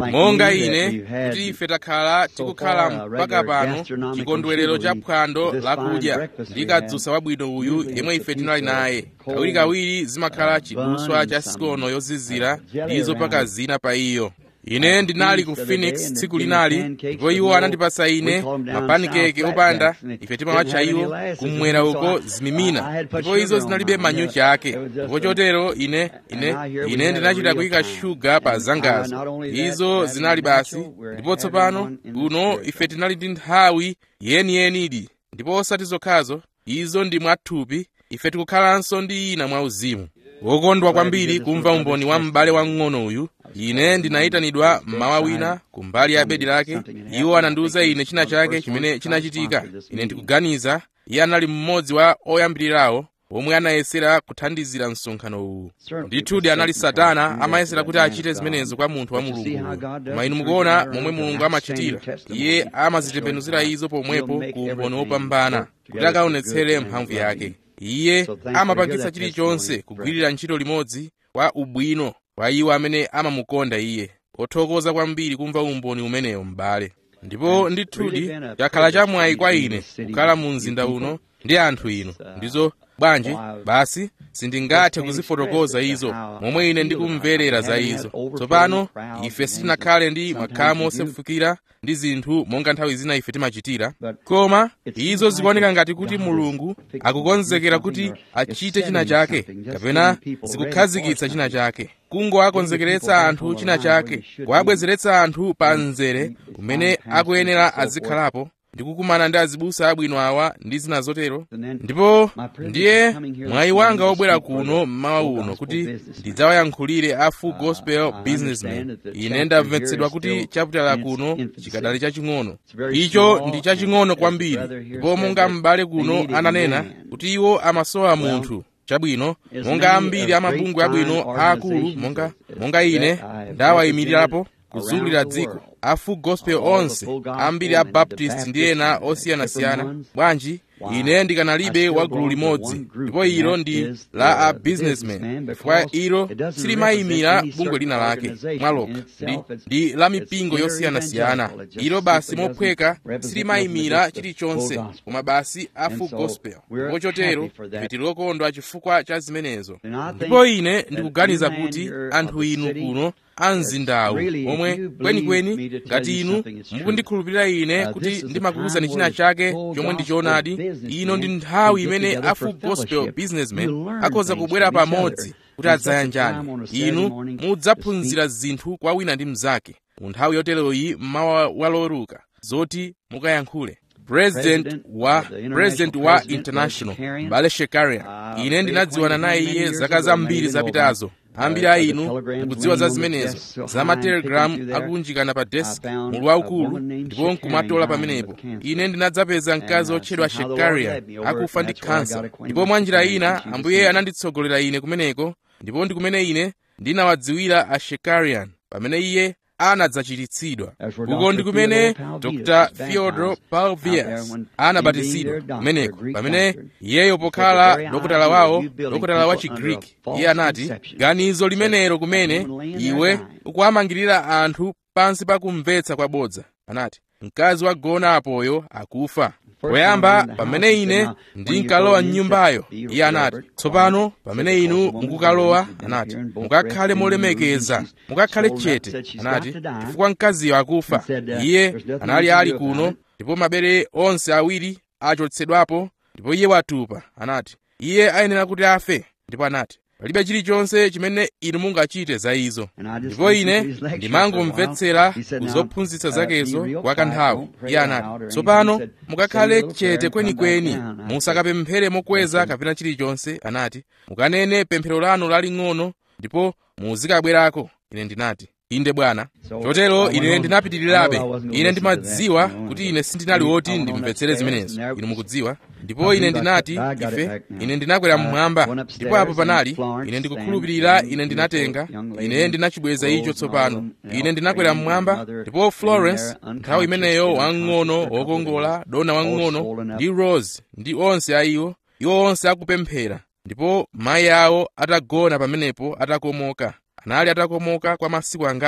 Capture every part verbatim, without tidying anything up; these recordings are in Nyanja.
monga ine kuti ife takhala tikukhala mpaka pano chikondwerero cha phwando lakudya ndi kadzutsa wabwino uyu yemwe ife tinali naye. Kawirikawiri zimakhala chiduswa cha sikono yozizira ndizo paka zina pa iyo. Ine ndinali ku Phoenix tsiku linali ndipo iwo anandipasa ine mapanikeke opanda, ife timawatcha iwo kumwera uko zimimina, ndipo izo zinalibe manyuchi ake. Ndipo chotero ine ine ine ndinachita kuyika shuga pa zangazo, izo zinali basi. Ndipo tsopano kuno ife tinali ndi nthawi yeniyenidi, ndipo osati zokhazo izo ndi mwathupi, ife tikukhalanso ndi ina mwauzimu. Wokondwa kwambiri kumva umboni wa m'bale wang'ono uyu. Ine ndinayitanidwa mmawa wina kumbali ya bedi lake. Iwo anandiwuza ine china chake chimene chinachitika. Ine ndikuganiza iye anali mmodzi wa oyambirirawo omwe anayesera kuthandizira msonkhano uwu. Ndithudi anali Satana amayesera kuti achite zimenezo kwa munthu wa Mulungu. Koma inu mukuona momwe Mulungu amachitira. Iye amazitembenuzira izo pomwepo ku umboni wopambana kuti akaonetsere mphamvu yake. Iye amapangitsa chilichonse kugwirira ntchito limodzi kwa ubwino wa iwo amene amamukonda iye. Othokoza kwambiri kumva umboni umenewo m'bale. Ndipo ndithudi chakhala chamwayi kwa ine kukhala mu mzinda uno ndi anthu inu. Ndizo bwanji basi sindingathe kuzifotokoza izo momwe ine ndikumverera za izo. Tsopano ife sitinakhale ndi makhamu osefukira ndi zinthu monga nthawi zina ife timachitira, koma izo zikuoneka ngati kuti Mulungu akukonzekera kuti achite china chake kapena zikukhazikitsa china chake, kungowakonzekeretsa anthu china chake, kuwabwezeretsa anthu pa mzere umene akuyenera azikhalapo ndi kukumana ndi azibusa abwino awa ndi zina zotero. Ndipo ndiye mwayi wanga wobwera kuno mmawa uno kuti ndidzawayankhulire a Full Gospel Businessmen. Ine ndamvetsedwa kuti chaputala kuno chikadali chaching'ono. Icho ndi chaching'ono kwambiri, ndipo monga m'bale kuno ananena kuti iwo amasowa munthu chabwino, monga ambiri amabungwe abwino aakulu monga monga ine ndawayimirirapo kuzungulira dziko, a Full Gospel onse, ambiri a Baptist ndi ena osiyanasiyana. Bwanji ine ndikanalibe wa gulu limodzi, ndipo ilo ndi la a businessmen, chifukwa ilo silimayimira bungwe lina lake mwaloka, ndi, ndi la mipingo yosiyanasiyana. Ilo basi mophweka silimayimira chilichonse koma basi a Full Gospel. Ndipo chotero ife tili okondwa chifukwa cha zimenezo. Ndipo ine ndikuganiza kuti anthu inu kuno amzindawu omwe kwenikweni ngati inu mukundikhulupirira ine kuti ndimakuwuzani china chake chomwe ndi choonadi, ino ndi nthawi imene a Full Gospel Businessmen akhoza kubwera pamodzi kuti adzayanjane. Inu mudzaphunzira zinthu kwa wina ndi mnzake mu nthawi yoteroyi mmawa waloruka zoti mukayankhule. President wa President wa International Mbale Shekarian, ine ndinadziwana naye iye zaka zambiri zapitazo. Ambiri a inu mukudziwa za zimenezo, za matelegramu akunjikana pa desk mulu waukulu ndipo nkumatola pamenepo. Ine ndinadzapeza mkazi otchedwa Shekarian akufa ndi kansa, ndipo mwa njira ina Ambuye ananditsogolera ine kumeneko, ndipo ndi kumene ine ndinawadziwira a Shekarian pamene iye anadzachiritsidwa. Uko ndi kumene Doctor Theodore Palvias anabatizidwa kumeneko, pamene iyeyo pokhala dokotala wawo, dokotala wa Chigriki. Iye anati ganizo limenero kumene iwe ukuwamangirira anthu pansi pa kumvetsa kwabodza. Anati mkazi wagona apoyo akufa. Poyamba pamene ine ndinkalowa m'nyumbayo, iye anati tsopano pamene inu mukukalowa, anati mukakhale molemekeza, mukakhale chete, anati chifukwa mkaziyo akufa. Iye anali ali kuno ndipo mabere onse awiri achotsedwapo ndipo iye watupa. Anati iye ayenera kuti afe. Ndipo anati palibe chilichonse chimene inu mungachite za izo. Ndipo ine ndimangomvetsera kuzophunzitsa zakezo kwa kanthawi. Iye anati tsopano mukakhale chete kwenikweni, musakapemphere mokweza kapena chilichonse. Anati mukanene pemphero lanu laling'ono ndipo muzikabwerako. Ine ndinati inde bwana. Chotero ine ndinapitirirabe. Ine ndimadziwa kuti ine sindinali woti ndimvetsere zimenezo, inu mukudziwa. Ndipo ine ndinati ife ine ndinakwera mmwamba, ndipo apo panali ine ndikukhulupirira ine ndinatenga ine ndinachibweza icho tsopano. Ine ndinakwera mmwamba ndipo Florence nthawi imeneyo wang'ono wokongola, dona wang'ono ndi Rose ndi onse a iwo iwo onse akupemphera, ndipo mayi awo atagona pamenepo atakomoka. Anali atakomoka kwa masiku angapo.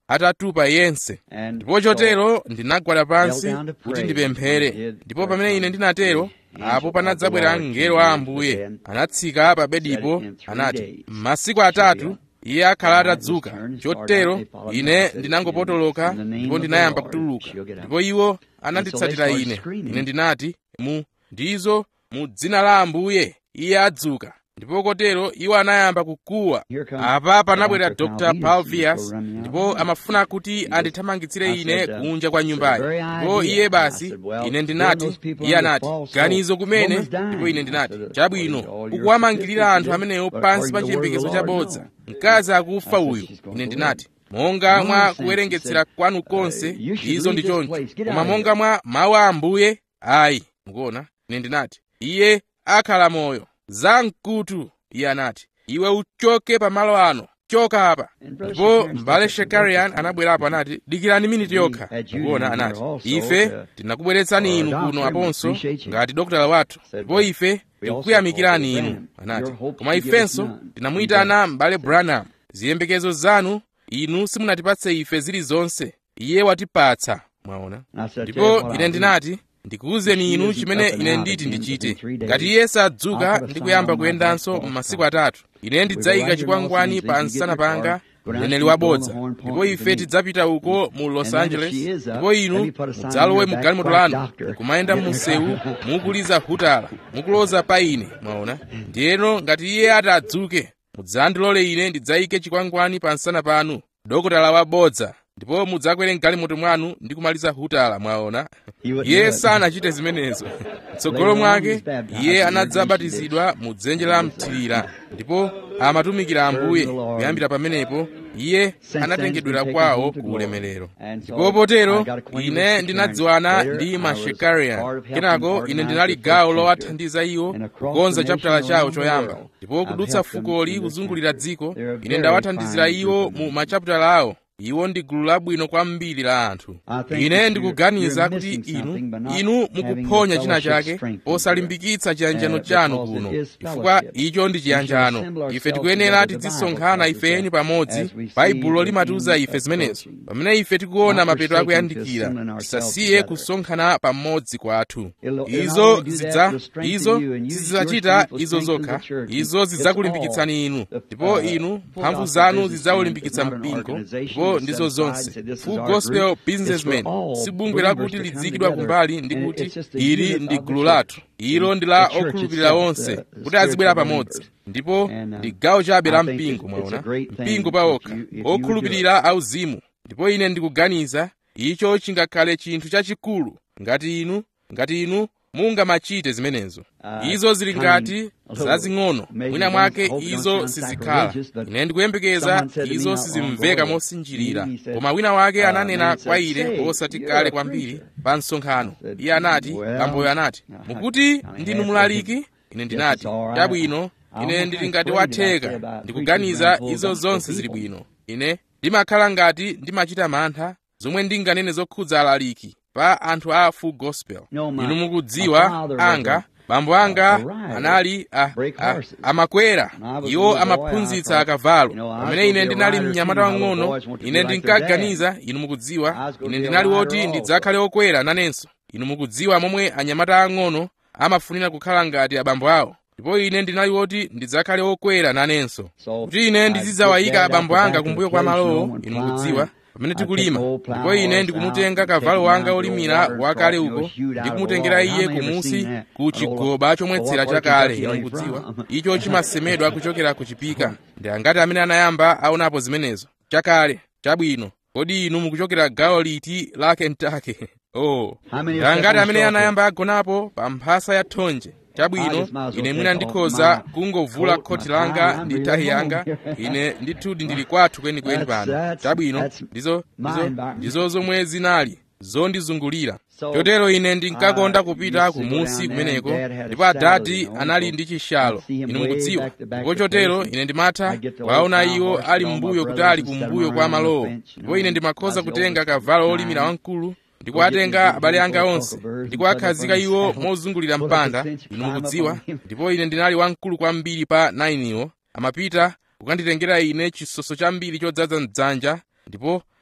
atatupa yense. Ndipo chotero ndinagwada pansi kuti ndipemphere. Ndipo pamene ine ndinatero, apo panadzabwera mngelo wa Ambuye, anatsika pa bedipo, anati, masiku atatu iye akhala atadzuka. Chotero ine ndinangopotoloka ndipo ndinayamba kutuluka, ndipo iwo ananditsatira ine. Ine ndinati, mu ndizo mu dzina la Ambuye iye adzuka. Ndipo kotero iwo anayamba kukuwa. Apa panabwera Dokta Palvius, ndipo amafuna kuti andithamangitsire ine kunja kwa nyumbayi. Ndipo iye basi, ine ndinati, iye anati, ganizo kumene. Ndipo ine ndinati, chabwino, ukuwamangirira anthu amenewo pansi pa chiyembekezo chabodza, mkazi akufa uyu. Ine ndinati, monga mwa kuwerengetsera kwanu konse izo ndi choncho, koma monga mwa mawu a Ambuye ayi. Mukuona? Ine ndinati, iye akhala moyo. Zamkutu, iye anati, iwe uchoke pamalo ano, choka apa. Ndipo m'bale Shakarian anabwerapo anati, dikirani miniti yokha. Mukuona? Anati, ife tinakubweretsani inu kuno aponso ngati dokotala wathu, ndipo ife tikukuyamikirani inu. Anati, koma ifenso tinamuyitana m'bale Branham. Ziyembekezo zanu inu simunatipatse ife zilizonse, iye watipatsa. Mwaona? Ndipo ine ndinati, ndikuwuzeni inu chimene ine nditi ndichite. Ngati iye sadzuka ndi kuyamba kuyendanso m'masiku atatu, ine ndidzayika chikwangwani pa nsana panga, mneneri wabodza. Ndipo ife tidzapita uko mu Los Angeles, ndipo inu mudzalowe mu galimoto lanu, kumayenda m'munsewu, mukuliza hutala, mukuloza pa ine. Mwaona? Ndiyeno ngati iye atadzuke, mudzandilole ine ndidzayike chikwangwani pa nsana panu, dokotala wabodza, ndipo mudzakwere mgalimoto mwanu ndi kumaliza hutala. Mwaona? Iye sanachite zimenezo. M'tsogolo mwake iye anadzabatizidwa mu dzenje la mthirira, ndipo amatumikira Ambuye. Kuyambira pamenepo iye anatengedwera kwawo ku ulemerero. Ndipo potero ine ndinadziwana ndi Mashekarian. Kenako ine ndinali gawo lowathandiza iwo kukonza chapitala chawo choyamba, ndipo kudutsa fukoli kuzungulira dziko, ine ndawathandizira iwo mu machapitala awo. Iwo ndi gulu labwino kwambiri la anthu. Ine ndikuganiza kuti inu inu mukuphonya china chake posalimbikitsa chiyanjano chanu kuno, chifukwa icho ndi chiyanjano. Ife tikuyenera tidzisonkhana ifeni pamodzi. Baibulo limatiuza ife zimenezo. Pamene ife tikuona mapeto akuyandikira, tisasiye kusonkhana pamodzi kwathu. Izo zidza izo zidzachita izo zokha, izo zidzakulimbikitsani inu, ndipo inu mphamvu zanu zidzaulimbikitsa mpingo. Ndipo ndizo zonse. Full Gospel Businessmen si bungwe lakuti lidzikidwa kumbali ndi kuti ili ndi gulu lathu. Ilo ndi la okhulupirira onse kuti azibwera pamodzi, ndipo ndi gawo chabe la mpingo. Mwaona? Mpingo pawokha, okhulupirira auzimu. Ndipo ine ndikuganiza icho chingakhale chinthu chachikulu ngati inu ngati inu mungamachite zimenezo. Izo zili ngati zazing'ono, mwina mwake izo sizikhala. Ine ndikuyembekeza izo sizimveka mosinjirira, koma wina wake ananena kwa ine osati kale kwambiri pa msonkhano. Iye anati, bamboyo anati, mukuti ndinu mulaliki? Ine ndinati, chabwino, ine ndili ngati watheka, ndikuganiza izo zonse zili bwino. Ine ndimakhala ngati ndimachita mantha zomwe ndinganene zokhudza alaliki pa anthu a Full Gospel. Inu mukudziwa anga bambo anga anali a, a, amakwera, iwo amaphunzitsa akavalo. Pamene ine ndinali mnyamata wang'ono, ine ndinkaganiza, inu mukudziwa, ine ndinali woti ndidzakhale okwera nanenso. Inu mukudziwa momwe anyamata ang'ono amafunira kukhala ngati abambo awo, ndipo ine ndinali woti ndidzakhale okwera nanenso, kuti ine ndizidzawayika abambo anga kumbuyo kwa malowo. Inu mukudziwa, pamene tikulima, ndipo ine ndikumutenga kavalo wanga olimira wakale uko, ndikumutengera iye kumusi ku chigoba chomwetsera chakale. Inu mukudziwa, icho chimasemedwa kuchokera ku chipika. Ndi angati amene anayamba aonapo zimenezo? Chakale, chabwino. Kodi inu mukuchokera gawo liti la Kentucky? Oh, ndi angati amene anayamba agonapo pa mphasa ya thonje? Chabwino, ine mwina ndikhoza kungovula khoti langa ndi tahi yanga, ine ndithudi ndili kwathu kwenikweni pano. Chabwino, ndizo ndizo ndizo zomwe zinali zondizungulira. Chotero ine ndinkakonda kupita kumusi kumeneko, ndipo adadi anali ndi chishalo. Inu mukudziwa, ndipo chotero ine ndimatha kuwaona iwo ali mbuyo kutali kumbuyo kwa malowo, ndipo ine ndimakhoza kutenga kavalo olimira wamkulu ndikuwatenga abale anga onse ndikuwakhazika iwo mozungulira mpanda. Inu mukudziwa, ndipo ine ndinali wamkulu kwambiri pa nainiwo. Amapita kukanditengera ine chisoso chambiri chodzaza mdzanja, ndipo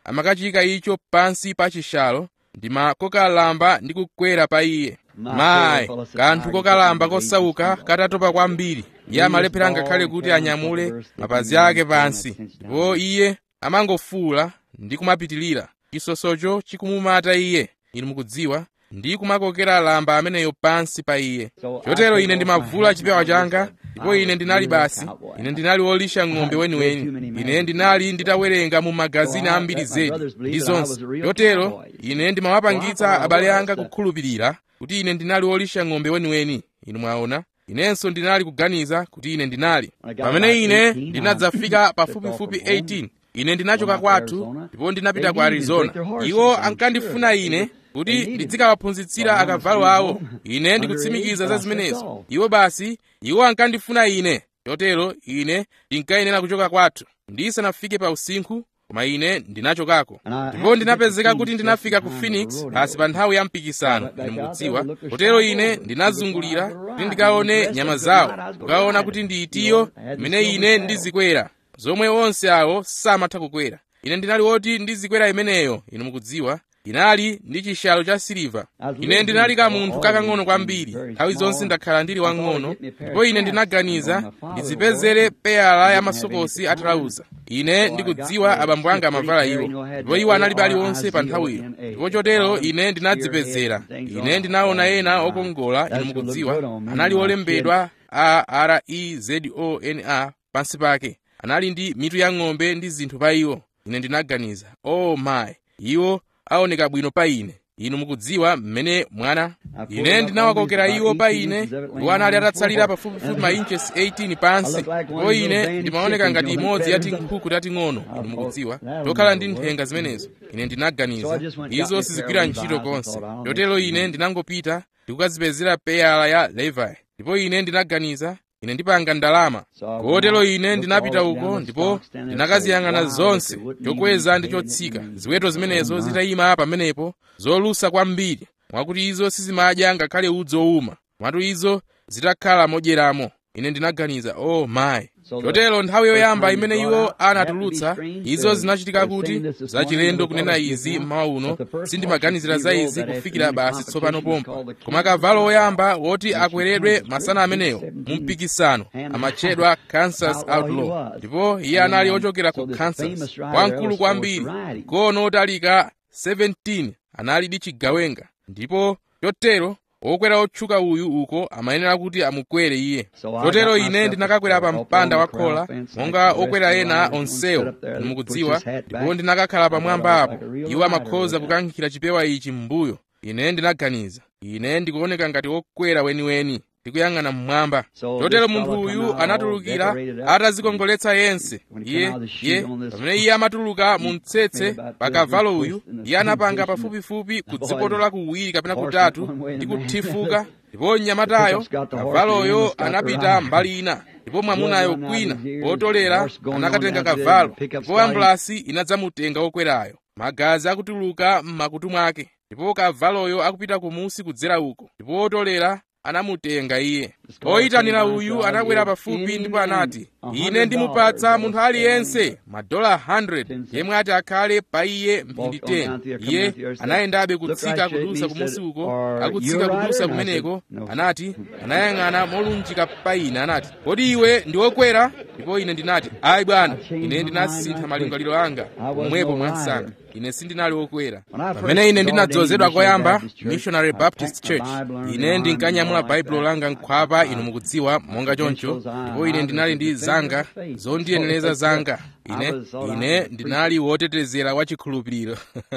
amakachika icho pansi pa chishalo ndi makokalamba ndi kukwera pa iye. Mayi, kanthu kokalamba kosauka katatopa kwambiri, iye amalephera ngakhale kuti anyamule mapazi ake pansi, ndipo iye amangofuula ndi kumapitilira, chisosocho chikumumata iye, inu mukudziwa, ndi kumakokera lamba ameneyo pansi pa iye. Chotero ine ndimavula chipewa changa, ndipo ine ndinali basi, ine ndinali wolisha ng'ombe weniweni, ine ndinali nditawerenga mu magazini ambiri zedi ndi zonse. Chotero ine ndimawapangitsa abale anga kukhulupirira kuti ine ndinali wolisha ng'ombe weniweni, inu mwaona. Inenso ndinali kuganiza kuti ine ndinali. Pamene ine ndinadzafika pafupifupi eighteen, ine ndinachoka kwathu ndipo ndinapita ku Arizona. Iwo ankandifuna ine kuti ndizikawaphunzitsira akavalo awo. Ine ndikutsimikiza za zimenezo. Iwo basi, iwo ankandifuna ine. Chotero ine ndinkayenera kuchoka kwathu ndisanafike pa usinkhu, koma ine ndinachokako. Ndipo ndinapezeka kuti ndinafika ku Phoenix pasi pa nthawi ya mpikisano, inu mukudziwa. Kotero ine ndinazungulira kuti ndikaone nyama zawo, kukaona kuti ndiitiyo imene ine ndizikwera, zomwe onse awo samatha kukwera. Ine ndinali woti ndizikwera imeneyo, inu mukudziwa. Inali ndi chishalo cha siliva. Ine ndinali kamunthu kakang'ono kwambiri, nthawi zonse ndakhala ndili wang'ono, ndipo ine ndinaganiza ndizipezere peyala ya masokosi atalauza. Ine ndikudziwa abambo anga amavala iwo, ndipo iwo analibe aliwonse pa nthawiyo. Ndipo chotero ine ndinadzipezera. Ine ndinaona ena okongola, inu mukudziwa, anali olembedwa A R E Z O N A pansi pake. Anali ndi mitu ya ng'ombe ndi zinthu pa iwo. Ine ndinaganiza, oh my, iwo aoneka bwino pa ine. Inu mukudziwa mmene mwana. Ine ndinawakokera iwo pa ine, iwo anali atatsalira pafupifupi ma inches eighteen pansi, ndipo ine ndimaoneka ngati imodzi ya tinkhuku tating'ono, inu mukudziwa, tokhala ndi nthenga zimenezo. Ine ndinaganiza, izo sizigwira ntchito konse. Chotero ine ndinangopita ndikukazipezera peyala ya Levi, ndipo ine ndinaganiza ine ndipanga ndalama. Kotero ine ndinapita uko ndipo ndinakaziyang'ana zonse, chokweza ndi chotsika, ziweto zimenezo zitayima pamenepo, zolusa kwambiri, mwakuti izo sizimadya ngakhale udzu owuma, komatu izo zitakhala modyeramo. Ine ndinaganiza, oh my. Chotero nthawi yoyamba imene iwo anatulutsa, izo zinachitika kuti zachilendo kunena izi mmawa uno, sindimaganizira za izi kufikira basi tsopano pompa. Koma kavalo oyamba woti akweredwe masana ameneyo mu mpikisano amatchedwa Kansas Outlaw, ndipo iye anali ochokera ku Kansas, wamkulu kwambiri, gono otalika seventeen, anali ndi chigawenga. Ndipo chotero wokwera otchuka uyu uko amayenera kuti amukwere iye. Chotero ine ndinakakwera pa mpanda wa khola monga okwera ena onsewo, mukudziwa, ndipo ndinakakhala pamwamba apo. Iwo amakhoza kukankhira chipewa ichi m'mbuyo. Ine ndinaganiza, ine ndikuoneka ngati wokwera weniweni, ndikuyang'ana mmwamba. Chotero munthu uyu anatulukira atazikongoletsa yense. Iye iye pamene iye amatuluka mu mtsetse pa kavalo uyu, iye anapanga pafupifupi kudzipotola kuwiri kapena kutatu ndi kuthifuka, ndipo mnyamatayo kavaloyo anapita mbali ina, ndipo mwamunayo kwina potolera anakatenga kavalo, ndipo ambulasi inadzamutenga wokwerayo, magazi akutuluka m'makutu mwake, ndipo kavaloyo akupita kumusi kudzera uko, ndipo wotolera anamutenga iye. Oyitanira uyu anakwera pafupi ndipo anati, ine ndimupatsa munthu aliyense madola one hundred yemwe ati akhale pa iye mphindi ten. Iye anayendabe kutsika kudusa kumusi uko, akutsika kudusa kumeneko, anati, anayang'ana molunjika pa ine, anati, kodi iwe ndi wokwera? Ndipo ine ndinati, ayi bwana, ine ndinasintha malingaliro anga pomwepo mwansanga, ine sindinali wokwera. Pamene ine ndinadzozedwa koyamba Missionary Baptist Church, ine ndinkanyamula baibulo langa nkhwapa, inu mukudziwa, monga choncho, ndipo ine ndinali ndi zanga zondiyenereza zanga. Ine ine ndinali wotetezera wa chikhulupiriro.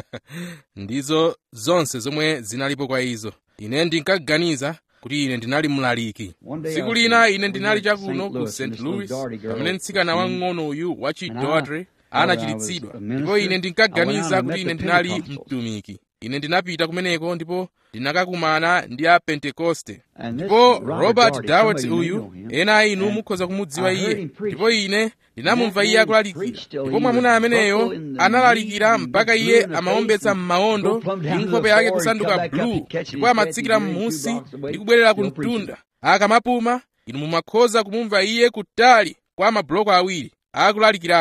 Ndizo zonse zomwe zinalipo kwa izo. Ine ndinkaganiza kuti ine ndinali mlaliki. Tsiku lina ine ndinali chakuno ku Saint Louis, pamene mtsikana wang'ono uyu wa Chidawatre anachiritsidwa, ndipo ine ndinkaganiza kuti ine ndinali mtumiki. Ine ndinapita kumeneko ndipo ndinakakumana ndi a Pentekoste. Ndipo Robert Dawet uyu, ena a inu mukhoza kumudziwa iye, ndipo ine ndinamumva iye akulalikira. Ndipo mwamuna ameneyo analalikira mpaka iye amawombetsa m'mawondo ndi nkhope yake kusanduka blue, ndipo amatsikira m'munsi ndi kubwerera ku mtunda. Akamapuma, inu mumakhoza kumumva iye kutali kwa mabuloko awiri akulalikirabe.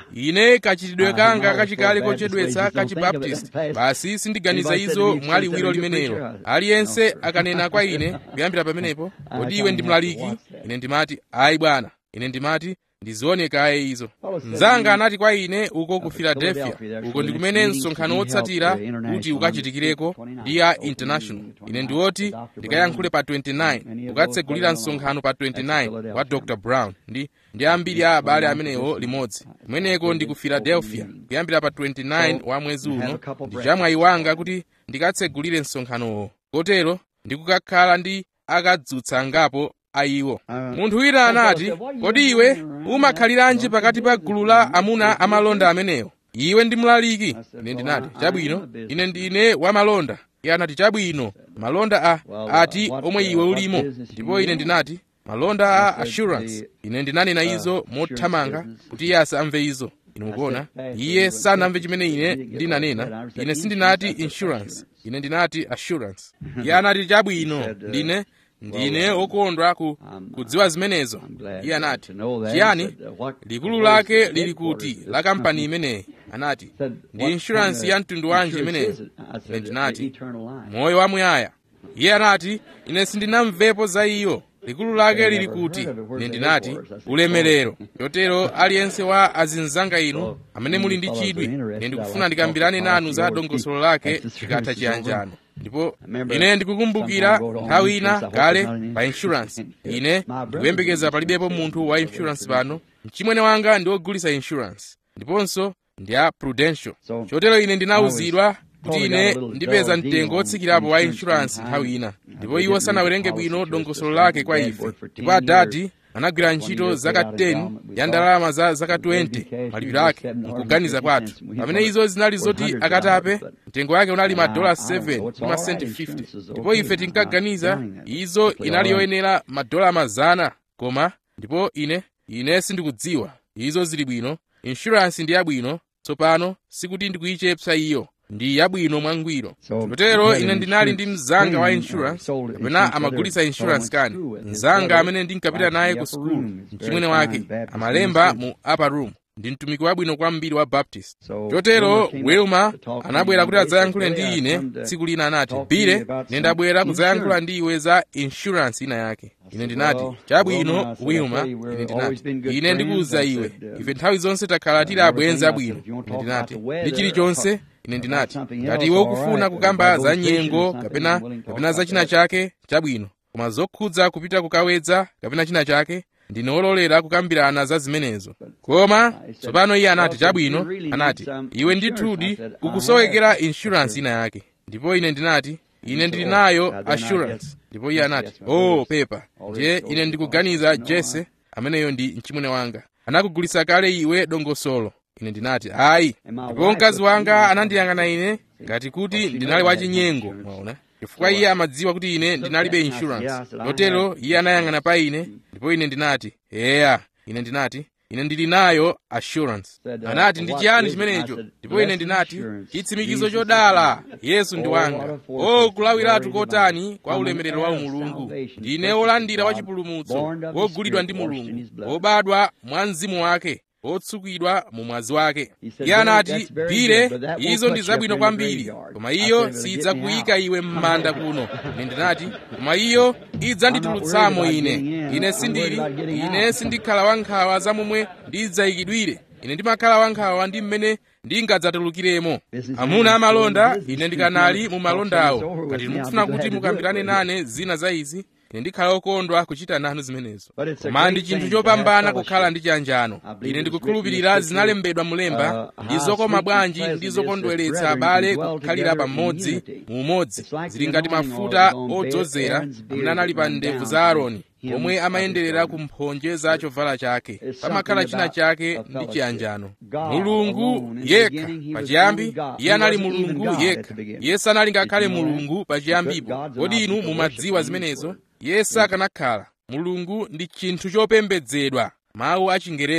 ine kachitidwe kanga kachikale kochedwetsa kachibaptist, basi sindiganiza izo mwaliwiro limenelo. Aliyense akanena kwa ine kuyambira pamenepo, kodi iwe ndi mlaliki? Ine ndimati ayi bwana. Ine ndimati ndizionekaye izo. Mnzanga anati kwa ine uko ku Philadelphia, uko ndi kumene msonkhano wotsatira kuti ukachitikireko ndi ya International. Ine ndiwoti ndikayankhule pa twenty-nine, ukatsegulira msonkhano pa twenty-nine wa Doctor Brown ndi ndi ambiri a abale amenewo limodzi. Kumeneko ndi ku Philadelphia kuyambira pa twenty-nine wa mwezi uno. Ndi chamwayi wanga kuti ndikatsegulire msonkhanowo, kotero ndikukakhala ndi akadzutsa ngapo ayiwo. Munthu wina anati, kodi iwe umakhaliranji pakati pa gulu la amuna amalonda amenewo? Iwe ndi mlaliki? Ine ndinati chabwino, ine ndine wamalonda. Iye anati chabwino, malonda a ati omwe iwe ulimo. Ndipo ine ndinati malonda a assurance. Ine ndinanena izo mothamanga kuti iye asamve izo. Inu mukuona, iye sanamve chimene ine ndinanena. Ine sindinati insurance, ine ndinati assurance. Iye anati chabwino, ndine ndine okondwa ku kudziwa zimenezo. Iye anati chiyani? Likulu lake lili kuti la kampani imeneyi? Anati ndi insurance ya mtundu wanji imeneyo? Ine ndinati moyo wamuyaya. Iye anati ine sindinamvepo za iyo. Likulu lake lili kuti? Ine ndinati ulemerero. Chotero aliyense wa azinzanga inu amene muli ndi chidwi, ine ndikufuna ndikambirane nanu za dongosolo lake chikatha chiyanjano. Ndipo ine ndikukumbukira nthawi ina kale pa insurance. Ine ndikuyembekeza palibepo munthu wa insurance pano. Mchimwene wanga ndi wogulitsa insurance, ndiponso ndi a Prudential. Chotero ine ndinawuzidwa kuti ine ndipeza mtengo wotsikirapo wa insurance nthawi ina, ndipo iwo sanawerenge bwino dongosolo lake kwa ife. Ndipo adati anagwira ntchito zaka ten ya ndalama za zaka twenty malipiro ake mkuganiza kwathu. Pamene izo zinali zoti akatape, mtengo wake unali madola seven ndi masenti fifty. Ndipo ife tinkaganiza izo inali yoyenera madola mazana. Koma ndipo ine ine sindikudziwa izo zili bwino. Insurance ndi yabwino tsopano, sikuti ndikuyichepsa iyo, ndi yabwino mwangwiro. Chotero ine ndinali ndi mzanga wa insurance, kapena amagulitsa insurance kani, mzanga amene ndinkapita naye ku sukulu. Mchimwene wake amalemba mu upper room, ndi mtumiki wabwino kwambiri wa Baptist. Chotero Wilma anabwera kuti adzayankhule ndi ine tsiku lina. Anati Bile, ine ndabwera kudzayankhula ndi iwe za insurance ina yake. Ine ndinati chabwino Wilma. Ine ndinati ine ndikuwuza iwe, ife nthawi zonse takhala tili abwenzi abwino. Ine ndinati ndi chilichonse. Ine ndinati ngati iwe ukufuna kukamba za nyengo kapena kapena za china chake chabwino, koma zokhudza kupita kukawedza kapena china chake, ndine wololera kukambirana za zimenezo. Koma tsopano iye anati chabwino. Anati iwe ndithudi ukusowekera insurance ina yake. Ndipo ine ndinati ine ndili nayo assurance. Ndipo iye anati oh pepa, ndiye ine ndikuganiza Jesse ameneyo ndi mchimwene wanga anakugulitsa kale iwe dongosolo. Ine ndinati ayi. Ndipo mkazi wanga anandiyang'ana ine ngati kuti ndinali wachinyengo, mwaona, chifukwa iye amadziwa kuti ine ndinalibe insurance. Lotero iye anayang'ana pa ine, ndipo ine ndinati eya. Ine ndinati ine ndili nayo assurance. Anati ndi chiyani chimenecho? Ndipo ine ndinati chitsimikizo chodala, Yesu ndi wanga. O kulawiratu kotani kwa ulemerero wa Mulungu. Ndine wolandira wa chipulumutso, wogulidwa ndi Mulungu, wobadwa mwa mzimu wake, otsukidwa mu mwazi wake. Iye anati Bile, izo ndi zabwino kwambiri, koma iyo sidzakuyika iwe m'manda kuno. Ine ndinati koma iyo idzanditulutsamo ine. Ine sindili ine sindikhala wankhawa za momwe ndidzayikidwire. Ine ndimakhala wankhawa ndi mmene ndingadzatulukiremo. Amuna amalonda, ine ndikanali mu malondawo. Ngati mukufuna kuti mukambirane nane zina za izi, ine ndikhala okondwa kuchita nanu zimenezo. Koma ndi chinthu chopambana kukhala ndi chiyanjano. Ine ndikukhulupirira zinalembedwa mulemba ndi zokoma bwanji ndi zokondweretsa abale kukhalira pamodzi mu umodzi, zili ngati mafuta odzozera amene anali pa ndevu za Aaroni, omwe amayenderera ku mphonje za chovala chake. Pamakhala china chake ndi chiyanjano. Mulungu yekha pachiyambi, iye anali Mulungu yekha. Iye sanali ngakhale Mulungu pachiyambipo. Kodi inu mumadziwa zimenezo? Iye sakanakhala. Mulungu ndi chinthu chopembedzedwa, mawu a Chingerezi.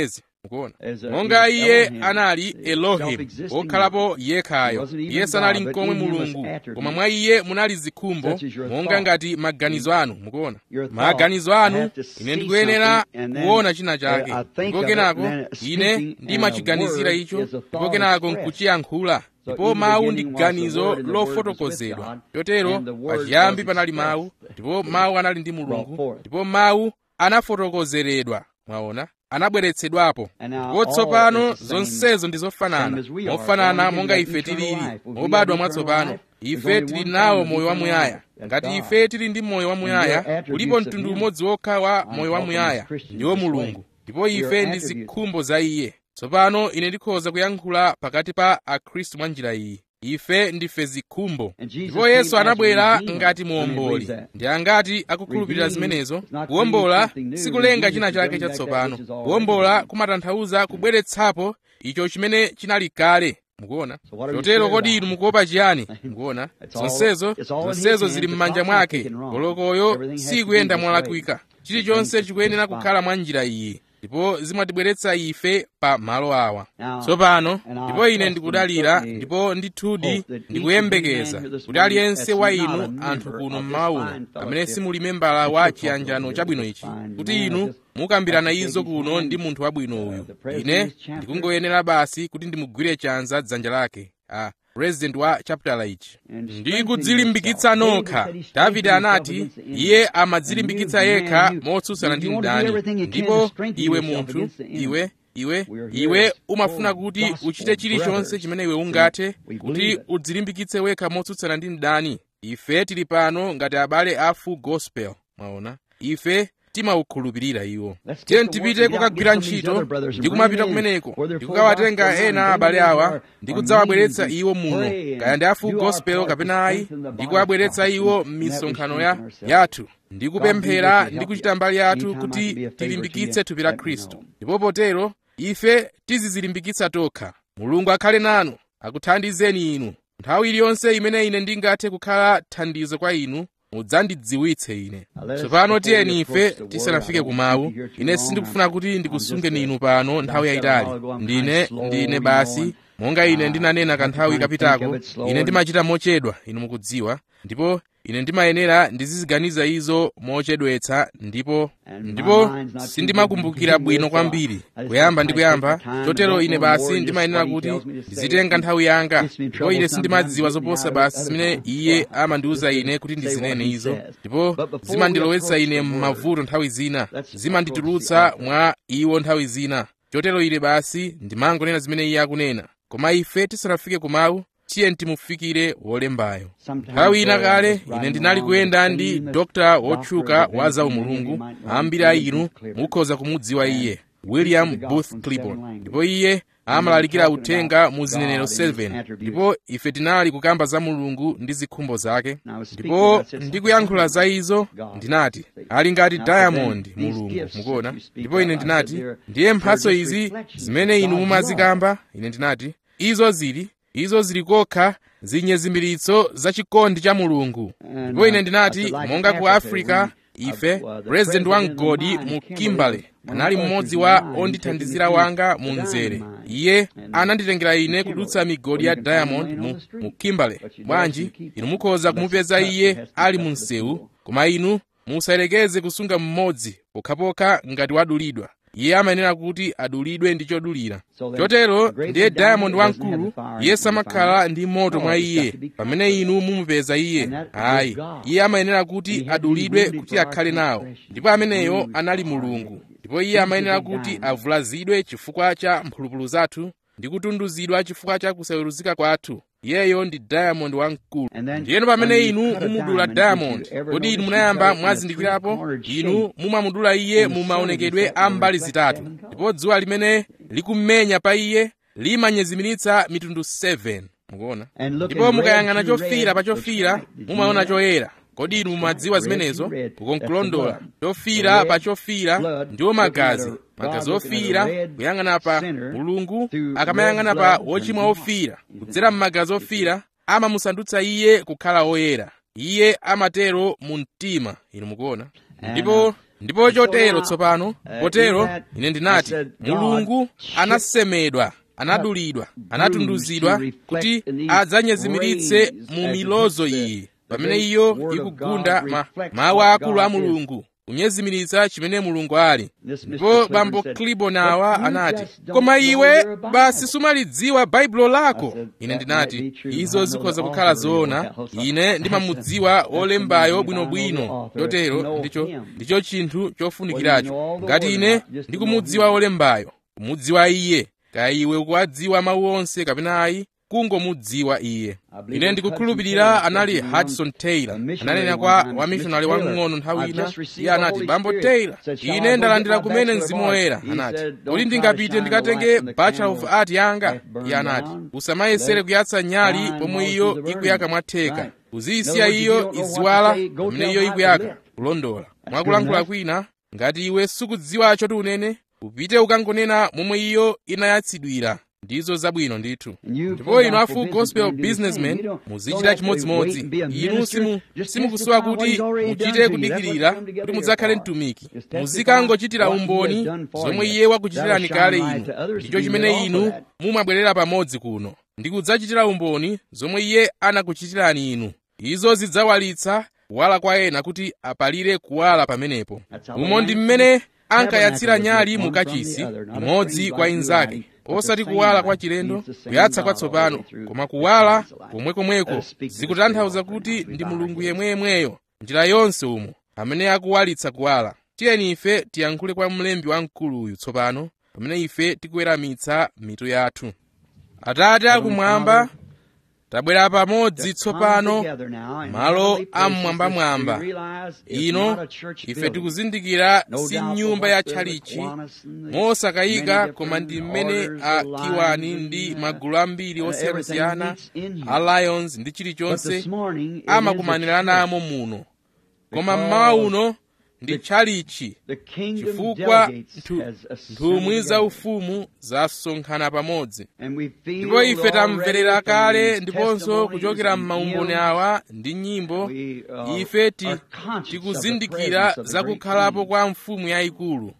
mukuona, monga iye anali Elohim wokhalapo yekhayo. Iye sanali n'komwe Mulungu, koma mwa iye munali zikhumbo monga ngati maganizo anu, mukuona, maganizo anu. Ine ndikuyenera kuona china chake, ndipo kenako ine ndimachiganizira icho, ndipo kenako nkuchiyankhula. Ndipo mawu ndi ganizo lofotokozedwa. Chotero pachiyambi panali mawu, ndipo mawu anali ndi Mulungu, ndipo mawu anafotokozeredwa, mwaona, anabweretsedwapo. Ndipo tsopano zonsezo ndi zofanana, mofanana monga ife tilili obadwa mwatsopano. Ife tili nawo moyo wamuyaya. Ngati ife tili ndi moyo wamuyaya, ulipo mtundu umodzi wokha wa moyo wamuyaya, ndiwo Mulungu, ndipo ife ndi zikhumbo za iye. Tsopano ine ndikhoza kuyankhula pakati pa akhristu mwa njira iyi. Ife ndife zikhumbo, ndipo Yesu anabwera ngati muomboli. Ndi angati akukhulupirira zimenezo? Kuwombola sikulenga china chake chatsopano. Kuwombola kumatanthauza kubweretsapo icho chimene chinali kale, mukuona. Chotero kodi inu mukuopa chiyani? Mukuona, zonsezo zonsezo zili m'manja mwake. Golokoyo sikuyenda molakwika. Chilichonse chikuyenera kukhala mwa njira iyi, ndipo zimatibweretsa ife pa malo awa. Tsopano ndipo ine ndikudalira ndipo ndithudi ndikuyembekeza kuti aliyense wa inu anthu kuno mmawa uno amene simuli membala wa chiyanjano chabwino ichi, kuti inu mukambirana izo kuno ndi munthu wabwino uyu. Ine ndikungoyenera basi kuti ndimugwire chanza dzanja lake, ah president wa chapitala ichi, ndi kudzilimbikitsa nokha. Davide anati iye amadzilimbikitsa yekha motsutsana ndi mdani. Ndipo iwe munthu, iwe iwe iwe umafuna kuti uchite chilichonse chimene iwe ungathe kuti udzilimbikitse wekha motsutsana ndi mdani. Ife tili pano ngati abale a Full Gospel, mwaona, ife timaukhulupirira iwo. Tiye tipite kukagwira ntchito ndi kumapita kumeneko ndi kukawatenga ena abale awa ndi kudzawabweretsa iwo muno, kaya ndi a Full Gospel kapena ayi, ndi kuwabweretsa iwo m'misonkhano ya yathu ndi kupemphera ndi kuchita mbali yathu kuti tilimbikitse thupi la Khristu. Ndipo potero ife tizizilimbikitsa tokha. Mulungu akhale nanu, akuthandizeni inu. Nthawi iliyonse imene ine ndingathe kukhala thandizo kwa inu, mudzandidziwitse ine. Tsopano tiyeni ife tisanafike kumawu. Ine sindikufuna kuti ndikusungeni inu pano nthawi yayitali. Ndine ndine basi monga ine ndinanena kanthawi kapitako, ine ndimachita mochedwa, inu mukudziwa, ndipo ine ndimayenera ndiziziganiza izo mochedwetsa, ndipo ndipo sindimakumbukira bwino kwambiri kuyamba ndi kuyamba. Chotero ine basi ndimayenera kuti ndizitenga nthawi yanga, ndipo ine sindimadziwa zoposa basi zimene iye amandiwuza ine kuti ndizinene izo, ndipo zimandilowetsa ine m'mavuto nthawi zina, zimanditulutsa mwa iwo nthawi zina. Chotero ine basi ndimangonena zimene iye akunena. Koma ife tisanafike kumawu, tiye timufikire wolembayo. Nthawi ina kale ine ndinali kuyenda ndi dokta wotchuka wa zaumulungu. Ambiri a inu mukhoza kumudziwa iye, William Booth Cliburn, ndipo iye amalalikira uthenga mu zinenero seve. Ndipo ife tinali kukamba za Mulungu ndi zikhumbo zake, ndipo ndikuyankhula za izo ndinati ali ngati diamond Mulungu, mukuona. Ndipo ine ndinati ndiye mphatso izi zimene inu mumazikamba, ine ndinati izo zili izo zili kokha zinyezimiritso za chikondi cha Mulungu. Ndipo ine ndinati monga ku Afrika ife, president wa mgodi mu Kimberley anali mmodzi wa ondithandizira wanga mu mzere. Iye ananditengera ine kudutsa migodi ya diamond mu, mu Kimberley. Bwanji inu mukhoza kumupeza iye ali mu msewu, koma inu musayerekeze kusunga mmodzi pokhapokha ngati wadulidwa. Iye amayenera kuti adulidwe ndi chodulira. Chotero ndiye diamond wamkulu, iye samakhala ndi moto mwa iye pamene inu mumupeza iye. Ayi, iye amayenera kuti adulidwe kuti akhale nawo, ndipo ameneyo anali Mulungu. Ndipo iye amayenera kuti avulazidwe chifukwa cha mphulupulu zathu ndi kutunduzidwa chifukwa cha kusaweruzika kwathu. Iyeyo ndi diamond wamkulu. Ndiyeno pamene inu mumudula diamond, kodi inu munayamba mwazindikirapo? Inu mumamudula iye mu maonekedwe a mbali zitatu, ndipo dzuwa limene likumenya pa iye limanyezimiritsa mitundu seve, mukuona. Ndipo mukayang'ana chofira pa chofira mumaona choyera. Kodi inu mumadziwa zimenezo? Kukonkulondola, chofira pa chofira ndiwo magazi. Magazi ofira kuyang'ana pa Mulungu, akamayang'ana pa wochimwa ofira, kudzera m'magazi ofira amamusandutsa iye kukhala oyera. Iye amatero mu mtima, inu mukuona. Ndipo ndipo chotero tsopano potero ine ndinati Mulungu anasemedwa, anadulidwa, anatunduzidwa kuti adzanyezimiritse mu milozo iyi pamene iyo ikugunda ma, mawu akulu a Mulungu, kunyezimiritsa chimene Mulungu ali. Ndipo bambo Klibonawa anati, koma iwe basi sumalidziwa baibulo lako. Ine ndinati, izo zikhoza kukhala zoona, ine ndimamudziwa olembayo bwinobwino. Chotero ndicho ndicho chinthu chofunikiracho. Ngati ine ndikumudziwa olembayo, kumudziwa iye, kaya iwe ukuwadziwa mawu onse kapena ayi, kungomudziwa iye. Ine ndikukhulupirira anali Hudson Taylor ananena kwa wamishonari wamng'ono nthawi ina. Iye anati, bambo Taylor, ine ndalandira kumene Mzimu Woyera. Anati, kodi ndingapite ndikatenge Bachelor of Art yanga? Iye anati, usamayesere kuyatsa nyali pomwe iyo ikuyaka mwatheka, uziyisiya iyo iziwala pamene iyo ikuyaka. Kulondola. Mwakulankhula kwina, ngati iwe sukudziwa choti unene, upite ukangonena momwe iyo inayatsidwira. Ndizo zabwino ndithu. Ndipo inu afu gospel businessmen muzichita chimodzimodzi. Inu simu simukusowa kuti muchite kudikirira kuti mudzakhale mtumiki. Muzikangochitira umboni zomwe iye wakuchitirani kale inu. Ndicho chimene inu mumabwerera pamodzi kuno, ndi kudzachitira umboni zomwe iye anakuchitirani inu. Izo zidzawalitsa kuwala kwa ena kuti apalire kuwala pamenepo. Umo ndi mmene ankayatsira nyali mukachisi imodzi kwa inzake, osati kuwala kwa chilendo, kuyatsa kwatsopano, koma kuwala komwekomweko. Zikutanthauza kuti ndi Mulungu yemweyemweyo njira yonse umo amene akuwalitsa kuwala. Tiyeni ife tiyankhule kwa mlembi wamkuluyu tsopano pamene ife tikuweramitsa mitu yathu. Atate akumwamba, tabwera pamodzi tsopano malo amwambamwamba. Ino ife tikuzindikira si nyumba ya tchalichi mosakayika, koma ndi mmene a Kiwani ndi magulu ambiri osiyanasiyana a Lions ndi chilichonse amakumanirana muno. Koma mmawa uno ndi tchalichi, chifukwa nthumwi za ufumu zasonkhana pamodzi. Ndipo ife tamverera kale ndiponso kuchokera m'maumboni awa ndi nyimbo, ife tikuzindikira zakukhalapo kwa mfumu yayikulu.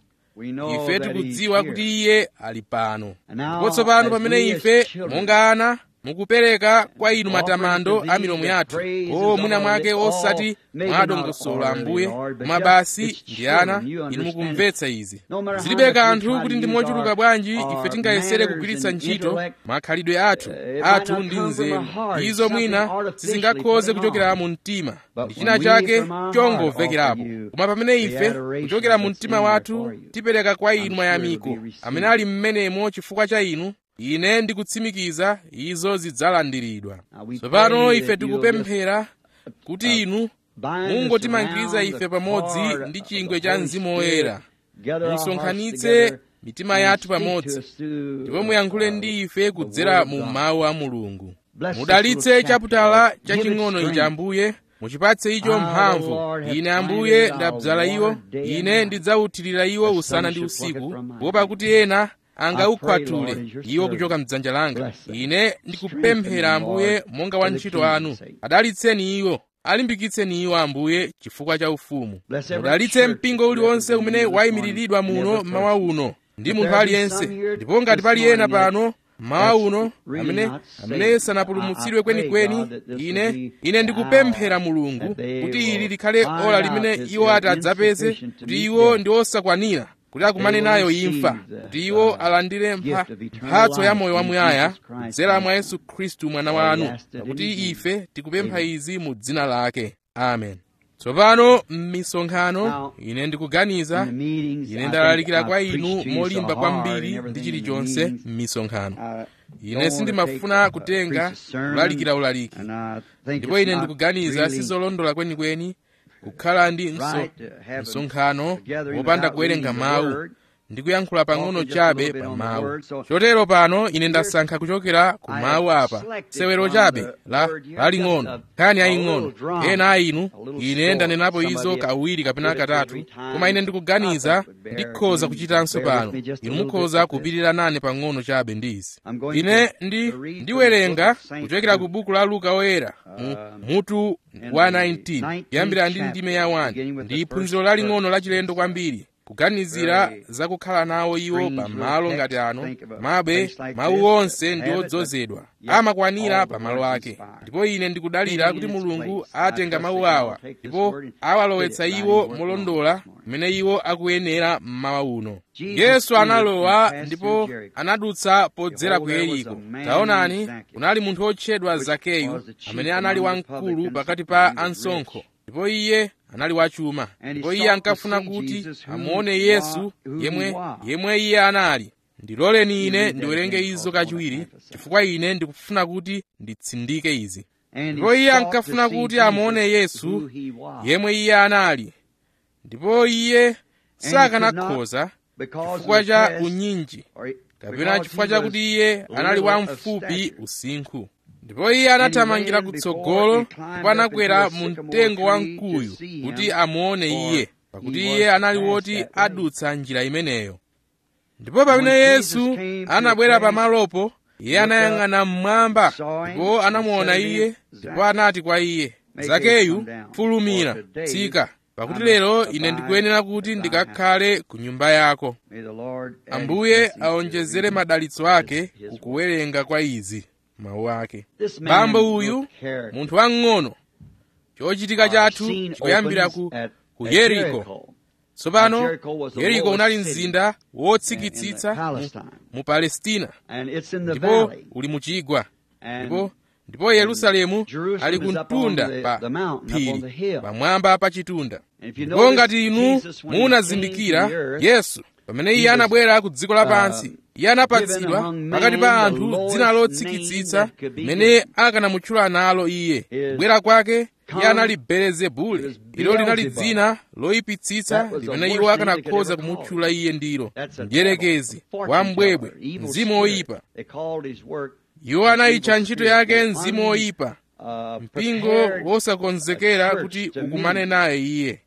Ife tikudziwa kuti iye ali pano. Ndipo tsopano pamene ife monga ana mukupereka kwa inu matamando a milomo yathu, o mwina mwake osati mwadongosolo Ambuye, koma basi ndi ana, inu mukumvetsa izi. Zilibe kanthu kuti ndi mochuluka bwanji ife tingayesere kugwiritsa ntchito makhalidwe athu athu ndi nzeru. Izo mwina sizingakhoze kuchokera mu mtima, ndi china chake chongomvekerapo. Koma pamene ife kuchokera mu mtima wathu tipereka kwa inu mayamiko amene ali mmenemo chifukwa cha inu, ine ndikutsimikiza izo zidzalandiridwa. Tsopano ife tikupemphera kuti inu mungotimangiriza ife pamodzi ndi chingwe cha Mzimu Woyera. Musonkhanitse mitima yathu pamodzi, ndipo muyankhule ndi ife kudzera mu mawu a Mulungu. Mudalitse chaputala chaching'ono ichi Ambuye, muchipatse icho mphamvu. Ine Ambuye ndabzala iwo, ine ndidzawuthirira iwo usana ndi usiku, kuopa kuti ena angaukhwatule iwo kuchoka mdzanja langa. Ine ndikupemphera Ambuye monga wa ntchito anu, adalitseni iwo, alimbikitseni iwo Ambuye chifukwa cha ufumu. Mudalitse mpingo uliwonse umene wayimiriridwa muno mmawa uno ndi munthu aliyense. Ndipo ngati pali ena pano mmawa uno amene amene sanapulumutsidwe kwenikweni, ine ine ndikupemphera Mulungu kuti ili likhale ola limene iwo adzapeze kuti iwo ndi osakwanira kuti akumane nayo imfa, kuti iwo alandire mphatso ya moyo wamuyaya kudzera mwa Yesu Khristu mwana wanu, pakuti ife tikupempha izi mu dzina lake. Amen. Tsopano m'misonkhano ine ndikuganiza ine ndalalikira kwa inu molimba kwambiri ndi chilichonse m'misonkhano. Ine sindimafuna kutenga kulalikira ulaliki, ndipo ine ndikuganiza sizolondola kwenikweni kukhala ndi msonkhano wopanda kuwerenga mawu. ndi kuyankhula pang'ono chabe pa mawu. Chotero pano ine ndasankha kuchokera ku mawu apa sewero chabe la laling'ono, nkhani yaying'ono. Ena a inu ine ndanenapo izo kawiri kapena katatu, koma ine ndikuganiza ndikhoza kuchitanso pano. Inu mukhoza kupirira nane pang'ono chabe ndi izi. Ine ndi ndiwerenga kuchokera ku buku la Luka Oyera mu mutu wa nineteen kuyambira ndi ndime ya one. Ndi phunziro laling'ono lachilendo kwambiri kuganizira za kukhala nawo iwo pamalo ngati ano. Mabe mawu onse ndi odzozedwa, amakwanira pamalo ake. Ndipo ine ndikudalira kuti Mulungu atenga mawu awa ndipo awalowetsa iwo molondola mmene iwo akuyenera mmawa uno. Yesu analowa ndipo anadutsa podzera ku Yeriko. Taonani, kunali munthu otchedwa Zakeyu amene anali wamkulu pakati pa ansonkho, ndipo iye anali wachuma. Ndipo iye ankafuna kuti amuone Yesu yemwe yemwe iye anali. Ndiloleni ine ndiwerenge izo kachiwiri chifukwa ine ndikufuna kuti nditsindike izi. Ndipo iye ankafuna kuti amuone Yesu yemwe iye anali, ndipo iye sakanakhoza chifukwa cha unyinji kapena chifukwa chakuti iye anali wamfupi usinkhu. Ndipo iye anathamangira kutsogolo ndipo anakwera mu mtengo wamkuyu kuti amuone iye, pakuti iye anali woti adutsa njira imeneyo. Ndipo pamene Yesu anabwera pamalopo, iye anayang'ana mmwamba ndipo anamuona iye, ndipo anati kwa iye, Zakeyu, fulumira, tsika, pakuti lero ine ndikuyenera kuti ndikakhale ku nyumba yako. Ambuye aonjezere madalitso ake kukuwerenga kwa izi mawu ake. Bambo uyu munthu wang'ono, chochitika chathu chikuyambira ku, ku Yeriko. Tsopano Yeriko unali mzinda wotsikitsitsa mu, mu Palestina, ndipo uli mu chigwa. Ndipo ndipo Yerusalemu ali kuntunda pa phiri pamwamba pa chitunda. Ndipo ngati inu munazindikira, Yesu pamene iye anabwera ku dziko lapansi, iye anapatsidwa pakati pa anthu dzina lotsikitsitsa limene akanamutchula nalo iye. Kubwera kwake iye anali Belezebule. Ilo linali dzina loyipitsitsa limene iwo akanakhoza kumutchula iye ndilo, mdierekezi wa mbwebwe, mzimu oyipa. Iwo anayitcha ntchito yake mzimu oyipa, mpingo wosakonzekera kuti ukumane naye iye.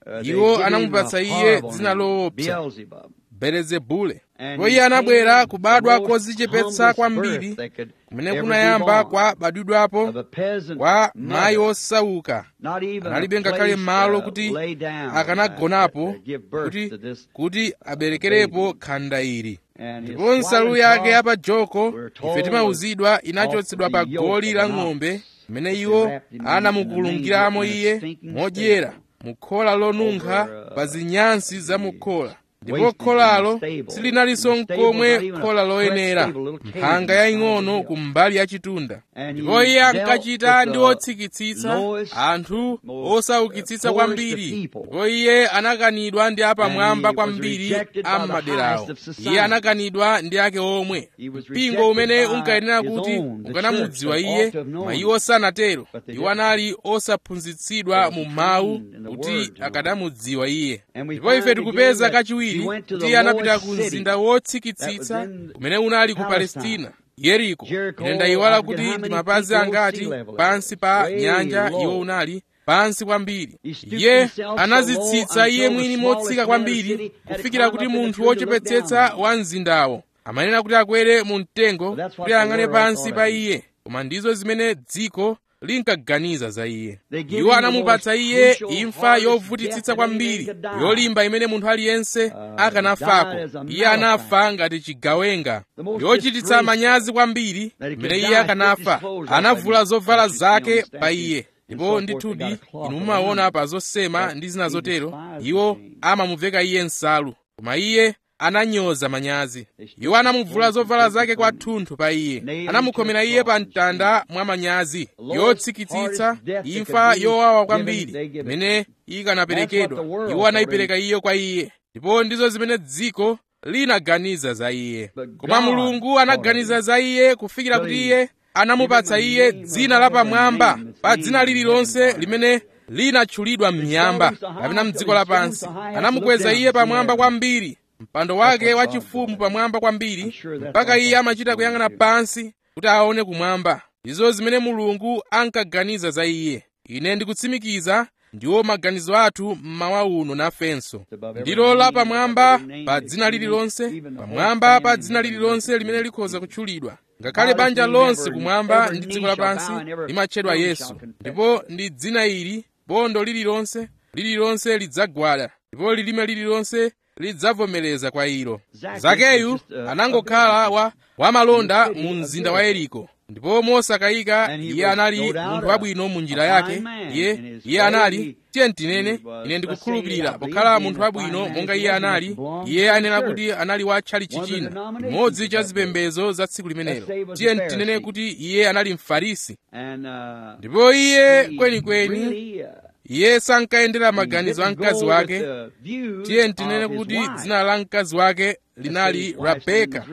Iwo anamupatsa iye dzina loopsa, Belezebule. Ndipo iye anabwera kubadwa kodzichepetsa kwambiri kumene kunayamba kwa badwidwapo kwa mayi osauka. Analibe ngakhale malo kuti akanagonapo kuti, kuti aberekerepo khanda ili. Ndipo nsalu yake yapa joko, ife timauzidwa, inachotsedwa pa goli la ng'ombe imene iwo anamukulungiramo iye modyera mu khola lonunkha pa zinyansi za mu khola. Ndipo kholalo silinalinso n'komwe khola loyenera, mphanga yaying'ono ku mbali ya chitunda. Ndipo iye ankachita ndi otsikitsitsa, anthu osaukitsitsa kwambiri. Ndipo iye anakanidwa ndi apamwamba kwambiri a maderawo. Iye anakanidwa ndi ake omwe, mpingo umene unkayenera kuti ukanamudziwa iye, koma iwo sanatero. Iwo anali osaphunzitsidwa mu mawu kuti akanamudziwa iye. Ndipo ife tikupeza kachiwiri kuti iye anapita ku mzinda wotsikitsitsa kumene unali ku Palestina, Yeriko. Ine ndayiwala kuti ndi mapazi angati pansi pa nyanja iwo unali, pansi kwambiri. Iye anazitsitsa iye mwini motsika kwambiri, kufikira kuti munthu wochepetsetsa wa mzindawo amanena kuti akwere mu mtengo kuti ayang'ane pansi pa iye. Koma ndizo zimene dziko linkaganiza za iye. Iwo anamupatsa iye imfa yovutitsitsa kwambiri, yolimba imene munthu aliyense akanafako. Iye anafa ngati chigawenga, yochititsa manyazi kwambiri imene iye akanafa. Anavula zovala zake pa iye. Ndipo ndithudi inu mumaona pa zosema ndi zina zotero, iwo amamuveka iye nsalu, koma iye ananyoza manyazi. Iwo anamuvula zovala zake kwathunthu pa iye, anamukhomera iye pa mtanda mwa manyazi, yotsikitsitsa, imfa yowawa kwambiri imene ikanaperekedwa. Iwo anayipereka iyo kwa iye, ndipo ndizo zimene dziko linaganiza za iye. Koma Mulungu anaganiza za iye kufikira kuti iye anamupatsa iye dzina lapamwamba pa dzina lililonse limene linatchulidwa m'miyamba kapena m'dziko lapansi. Anamukweza iye pamwamba kwambiri, mpando wake wachifumu pamwamba kwambiri, mpaka iye amachita kuyang'ana pansi kuti aone kumwamba. Izo zimene Mulungu ankaganiza za iye. Ine ndikutsimikiza ndiwo maganizo athu mmawa uno nafenso. Ndilo la pamwamba pa dzina lililonse, pamwamba pa dzina lililonse limene likhoza kutchulidwa. Ngakhale banja lonse kumwamba ndi dziko lapansi limatchedwa Yesu, ndipo ndi dzina ili bondo lililonse lililonse lidzagwada, ndipo lilime lililonse lidzavomereza kwa ilo. Zakeyu anangokhala wa wamalonda mu mzinda wa Yeriko, ndipo mosakayika iye anali munthu wabwino mu njira yake. Iye iye anali, tiye tinene, ine ndikukhulupirira pokhala munthu wabwino monga iye anali, iye anena kuti anali wa tchalitchi china, mmodzi cha zipembedzo za tsiku limenelo. Tiye tinene kuti iye anali Mfarisi, ndipo iye kwenikweni iye sankayendera maganizo a mkazi wake. Tiye tinene kuti dzina la mkazi wake linali Rebeka,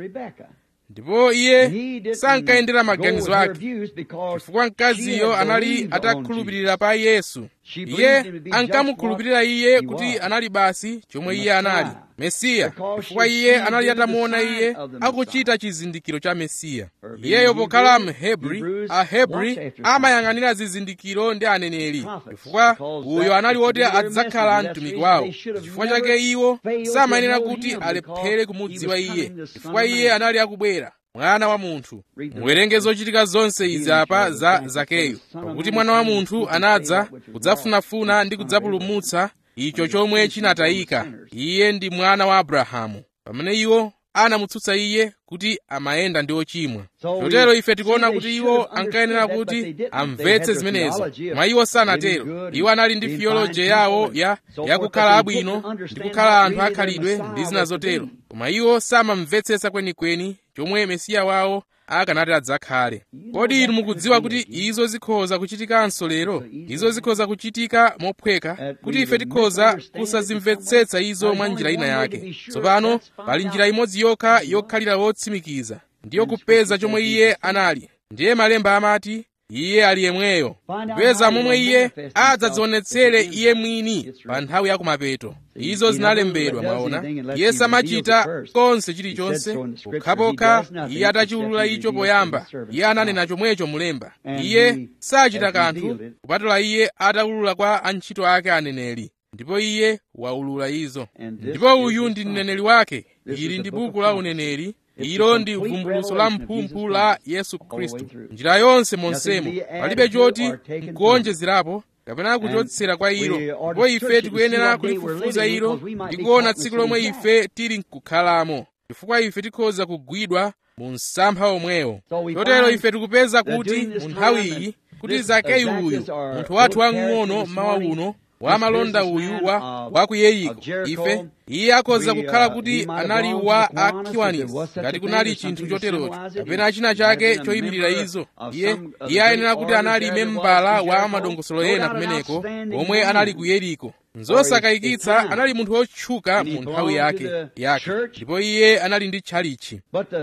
ndipo iye sankayendera maganizo ake chifukwa mkaziyo anali atakhulupirira pa Yesu. Iye ankamukhulupirira iye kuti anali basi chomwe iye anali, Mesiya, chifukwa iye anali atamuona iye akuchita chizindikiro cha Mesiya. Iyeyo pokhala Mhebri, Ahebri amayang'anira zizindikiro ndi aneneri, chifukwa uyo anali woti adzakhala mtumiki wawo. Chifukwa chake iwo samayenera kuti alephere kumudziwa iye, chifukwa iye anali akubwera, Mwana wa Munthu. Muwerenge zochitika zonse izi apa za Zakeyu, pakuti Mwana wa Munthu anadza kudzafunafuna ndi kudzapulumutsa icho chomwe chinatayika. Iye ndi mwana wa Abrahamu. Pamene iwo anamutsutsa iye kuti amayenda ndi ochimwa, chotero ife tikuona kuti iwo ankayenera kuti amvetse zimenezo, koma iwo sanatero. Iwo anali ndi theology yawo ya yakukhala abwino ndi kukhala anthu akhalidwe ndi zina zotero, koma iwo samamvetsetsa kwenikweni chomwe Mesiya wawo akanati adzakhale. Kodi inu mukudziwa kuti izo zikhoza kuchitikanso lero? Izo zikhoza kuchitika mophweka, kuti ife tikhoza kusazimvetsetsa izo mwa njira ina yake. Tsopano pali njira imodzi yokha yokhalira wotsimikiza, ndiyo kupeza chomwe iye anali. Ndiye Malemba amati iye ali yemweyo, kupeza momwe iye adzadzionetsere iye mwini pa nthawi ya kumapeto. Izo zinalembedwa, mwaona. Iye samachita konse chilichonse pokhapokha iye atachiwulula icho poyamba. Iye ananena chomwecho mulemba. Iye sachita kanthu kupatula iye atawulula kwa antchito ake aneneri, ndipo iye waulula izo. Ndipo uyu ndi mneneri wake. Ili ndi buku la uneneri. Ilo ndi vumbulutso la mphumphu la Yesu Khristu. Njira yonse monsemo palibe choti nkuonjezerapo kapena kuchotsera kwa ilo, ndipo ife tikuyenera kulifufuza ilo ndi kuona tsiku lomwe ife tili nkukhalamo, chifukwa ife tikhoza kugwidwa mu msampha omwewo. Chotero ife tikupeza kuti mu nthawi iyi kuti Zakeyu uyu, munthu wathu wang'ono mmawa uno, wamalonda uyu wa wa ku Yeriko, ife iye akhoza kukhala kuti anali wa Akiwanisi, ngati kunali chinthu choterocho kapena china chake choyimirira izo. Iye iye ayenera kuti anali membala wa madongosolo ena kumeneko omwe anali ku Yeriko. Nzosakayikitsa anali munthu wotchuka mu nthawi yake yake, ndipo iye anali ndi tchalitchi.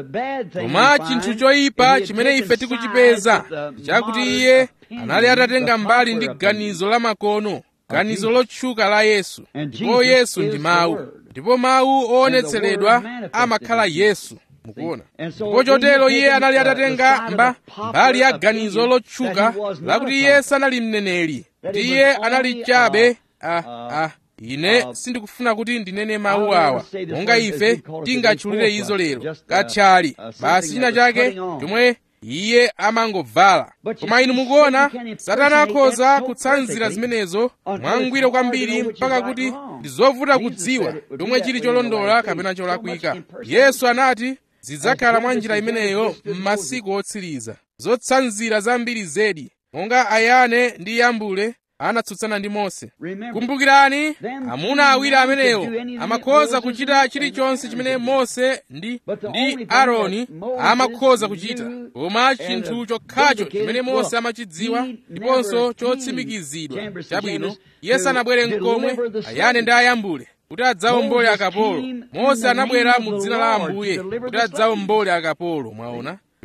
Koma chinthu choyipa chimene ife tikuchipeza chakuti iye anali atatenga mbali ndi ganizo la makono, ganizo lotchuka la Yesu. Ndipo Yesu ndi Mawu, ndipo Mawu oonetseredwa amakhala Yesu, mukuona. Ndipo chotero iye anali atatenga mba mbali ya ganizo lotchuka lakuti iye sanali mneneri, kuti iye anali chabe. Ah, ah, ine sindikufuna kuti ndinene mawu awa monga ife tingatchulire izo lero, katchali basi china chake chomwe iye amangovala. Koma inu mukuona, Satana akhoza kutsanzira zimenezo mwangwiro kwambiri mpaka kuti ndi zovuta kudziwa chomwe chili cholondola kapena cholakwika. Yesu anati zidzakhala mwa njira imeneyo m'masiku otsiriza, zotsanzira zambiri zedi, monga Ayane ndi Yambule anatsutsana ndi Mose. Kumbukirani, amuna awiri amenewo amakhoza kuchita chilichonse chimene Mose ndi ndi Aaroni amakhoza kuchita, koma chinthu chokhacho chimene Mose amachidziwa ndiponso chotsimikizidwa chabwino, iye sanabwere n'komwe Ayane ndi Ayambule kuti adzawombole akapolo. Mose anabwera mu dzina la Ambuye kuti adzawombole akapolo, mwaona.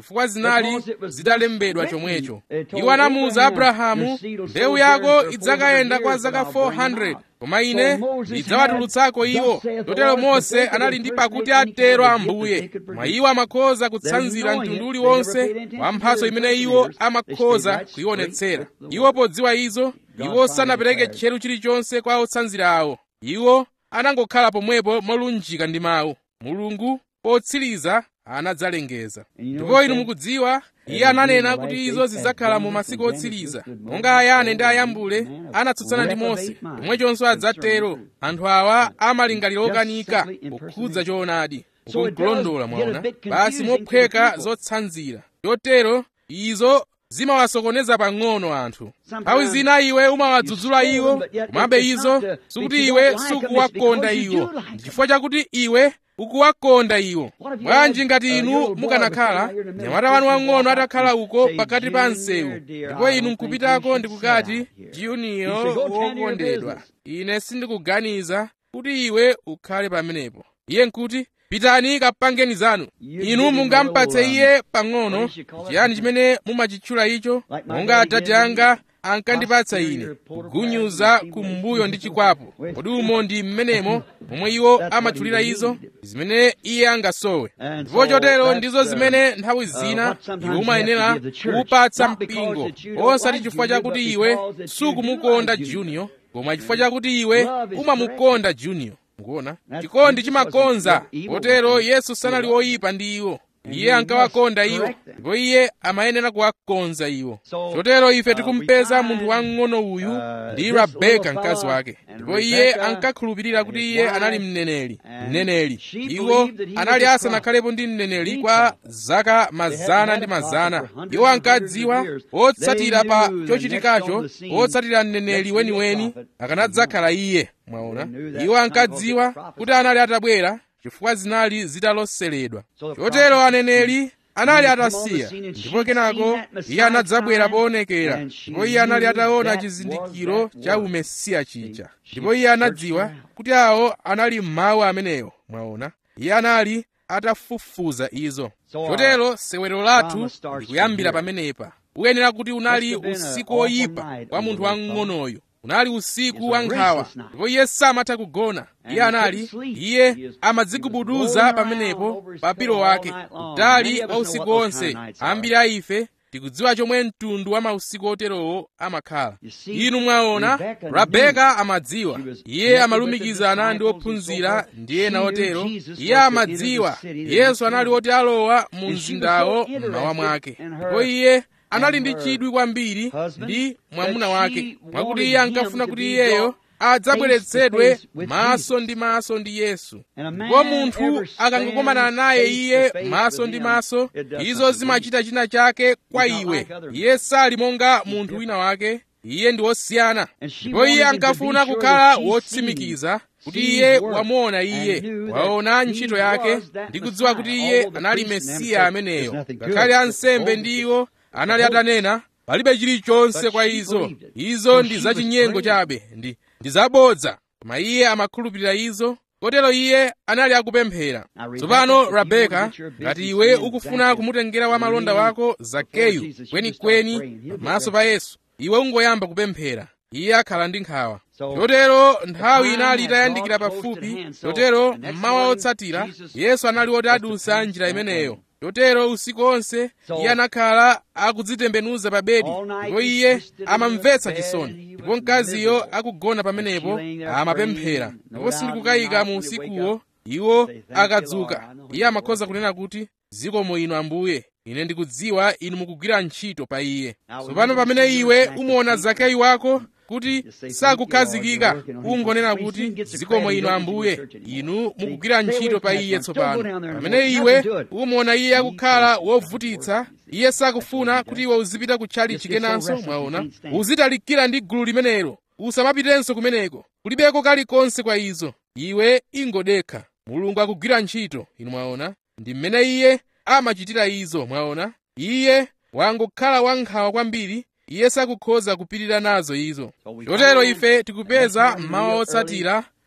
chifukwa zinali zitalembedwa chomwecho. Iwo anamuwuza Abrahamu, mbewu yako idzakayenda kwa zaka four hundred, koma ine ndidzawatulutsako iwo. Chotero Mose anali ndi pakuti atero Ambuye, koma iwo amakhoza kutsanzira mtundu uliwonse wa mphatso imene iwo amakhoza kuyionetsera. Iwo podziwa izo, iwo sanapereke tcheru chilichonse kwa otsanzira awo. Iwo anangokhala pomwepo molunjika ndi mawu. Mulungu potsiriza anadzalengeza. Ndipo inu mukudziwa, iye ananena kuti izo zidzakhala mu masiku otsiriza. Monga Ayane ndi Ayambule anatsutsana ndi Mose, chomwechonso adzatero anthu awa amalingaliro okanika kukhudza choonadi. Ukonkulondola mwaona, basi mophweka zotsanzira. Chotero izo zimawasokoneza pang'ono anthu. Nthawi zina iwe umawadzudzula iwo, komabe izo sikuti iwe sukuwakonda iwo, chifukwa chakuti iwe ukuwakonda iwo. Bwanji ngati inu mukanakhala mnyamata wanu wang'ono atakhala uko pakati pa msewu, ndipo inu nkupitako ndikukati, Junior wokondedwa, ine sindikuganiza kuti iwe ukhale pamenepo. Iye nkuti, pitani kapangeni zanu. Inu mungampatse iye pang'ono. Chiyani chimene mumachitchula icho? Monga Atate anga ankandipatsa ine, kugunyuza kumbuyo ndi chikwapu. Kodi umo ndi mmenemo momwe iwo amatchulira izo, zimene iye angasowe. Ndipo chotero ndizo zimene nthawi zina iwe umayenera kuupatsa mpingo, osati chifukwa chakuti iwe sukumukonda Junior, koma chifukwa chakuti iwe umamukonda Junior. Mukuona, chikondi chimakonza. Potero Yesu sanali woyipa ndi iwo, iye ankawakonda iwo, ndipo iye amayenera kuwakonza iwo. Chotero ife tikumpeza munthu wang'ono uyu ndi Rebeka mkazi wake, ndipo iye ankakhulupirira kuti iye anali mneneri. Mneneri iwo anali asanakhalepo ndi mneneri kwa zaka mazana ndi mazana. Iwo ankadziwa otsatira pa chochitikacho, otsatira mneneri weniweni akanadzakhala iye. Mwaona, iwo ankadziwa kuti anali atabwera chifukwa zinali zitaloseredwa. Chotero aneneri anali atasiya, ndipo kenako iye anadzabwera poonekera, ndipo iye anali ataona chizindikiro cha umesiya chija, ndipo iye anadziwa kuti awo anali mawu amenewo. Mwaona, iye anali atafufuza izo. Chotero sewero lathu likuyambira pamenepa. Uyenera kuti unali usiku oyipa kwa munthu wang'onoyo. Unali usiku wa nkhawa, ndipo iye samatha kugona. Iye anali, iye amadzigubuduza pamenepo pa pilo wake, kutali wa usiku wonse. Ambiri a ife tikudziwa chomwe mtundu wa mausiku oterowo amakhala. Inu mwaona, Rebeka amadziwa. Iye amalumikizana ndi ophunzira ndi ena otero. Iye amadziwa Yesu anali woti alowa mu mzindawo mmawa mwake, ndipo iye anali ndi chidwi kwambiri ndi mwamuna wake, mwakuti iye ankafuna kuti iyeyo adzabweretsedwe maso ndi maso ndi Yesu. Ndipo munthu akangokomana naye iye maso ndi maso, izo zimachita china chake kwa iwe. Iye sali monga munthu wina wake, iye ndi wosiyana. Ndipo iye ankafuna kukhala wotsimikiza kuti iye wamuona iye, waona ntchito yake, ndi kudziwa kuti iye anali Mesiya ameneyo. Ngakhale ansembe ndiwo anali atanena, palibe chilichonse kwa izo, izo ndi zachinyengo chabe, ndi ndi zabodza, koma iye amakhulupirira izo. Kotero iye anali akupemphera. Tsopano Rebeka, ngati iwe ukufuna kumutengera wamalonda wako Zakeyu kwenikweni pamaso pa Yesu, iwe ungoyamba kupemphera, iye akhala ndi nkhawa. Chotero nthawi inali itayandikira pafupi. Chotero mmawa otsatira Yesu anali woti adusa njira imeneyo. Chotero usiku onse iye anakhala akudzitembenuza pa bedi, ndipo iye amamvetsa chisoni. Ndipo mkaziyo akugona pamenepo amapemphera. Ndipo sindikukayika mu usikuwo iwo akadzuka, iye amakhoza kunena kuti, zikomo inu Ambuye, ine ndikudziwa inu mukugwira ntchito pa iye. Tsopano pamene iwe umuona Zakeyu wako kuti sakukhazikika, ungonena kuti, zikomo inu Ambuye, inu mukugwira ntchito pa iye tsopano. Pamene iwe umuona iye akukhala wovutitsa, iye sakufuna kuti iwe uzipita kutchalichi kenanso. Mwaona, uzitalikira ndi gulu limenelo, usamapitenso kumeneko, kulibeko kalikonse kwa izo. Iwe ingodekha, Mulungu akugwira ntchito. Inu mwaona, ndi mmene iye amachitira izo. Mwaona, iye wangokhala wankhawa kwambiri, iye sakukhoza kupirira nazo izo. Chotero ife tikupeza mmawa otsatira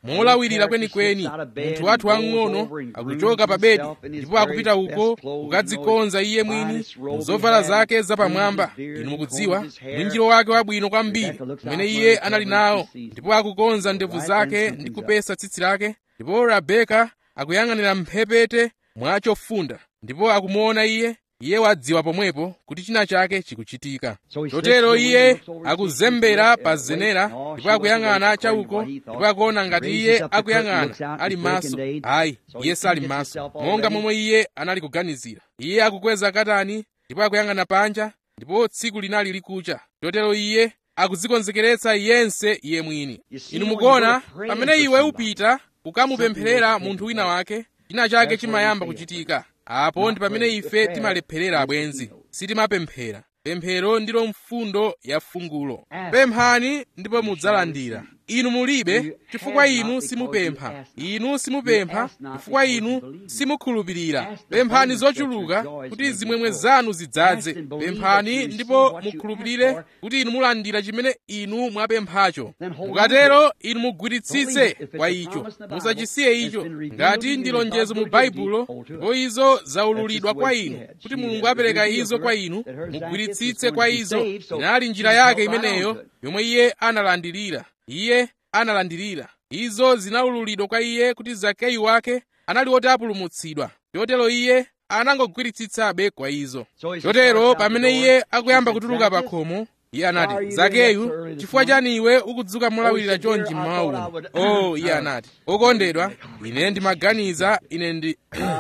molawirira kwenikweni. Munthu wathu wang'ono akuchoka pa bedi ndipo akupita uko kukadzikonza iye mwini zovala zake zapamwamba. Inu mukudziwa mwinjiro wake wabwino kwambiri umene iye anali nawo, ndipo akukonza ndevu zake ndi kupesa tsitsi lake, ndipo Rebeka akuyang'anira mphepete mwa chofunda ndipo akumuona iye. Iye wadziwa pomwepo kuti china chake chikuchitika. Chotero iye akuzembera pa zenera ndipo akuyang'ana chauko, ndipo akuona ngati iye akuyang'ana ali maso. Ayi, iye sali maso monga momwe iye anali kuganizira. Iye akukweza katani ndipo akuyang'ana panja, ndipo tsiku linali likucha. Chotero iye akudzikonzekeretsa yense iye mwini. Inu mukuona, pamene iwe upita kukamupempherera munthu wina wake, china chake chimayamba kuchitika. Apo ndi pamene ife timalepherera abwenzi, sitimapemphera. Pemphero ndilo mfundo ya fungulo. Pemphani ndipo mudzalandira. Inu mulibe chifukwa inu simupempha. Inu simupempha chifukwa inu simukhulupirira. Pemphani zochuluka kuti zimwemwe zanu zidzaze. Pemphani ndipo mukhulupirire kuti inu mulandira chimene inu mwapemphacho. Mukatero inu mugwiritsitse kwa icho, musachisiye icho. Ngati ndi lonjezo mu Baibulo ndipo izo zaululidwa kwa inu kuti Mulungu apereka izo kwa inu, mugwiritsitse kwa izo. Inali njira yake imeneyo yomwe iye analandirira. Iye analandirira izo, zinaululidwa kwa iye kuti Zakeyu wake anali woti apulumutsidwa. Chotero iye anangogwiritsitsabe kwa izo. Chotero pamene iye akuyamba kutuluka pa khomo, iye anati, Zakeyu, chifukwa chani iwe ukudzuka molawirira chonchi mmawa uno? Oh, iye anati, okondedwa, ine ndimaganiza ine ndi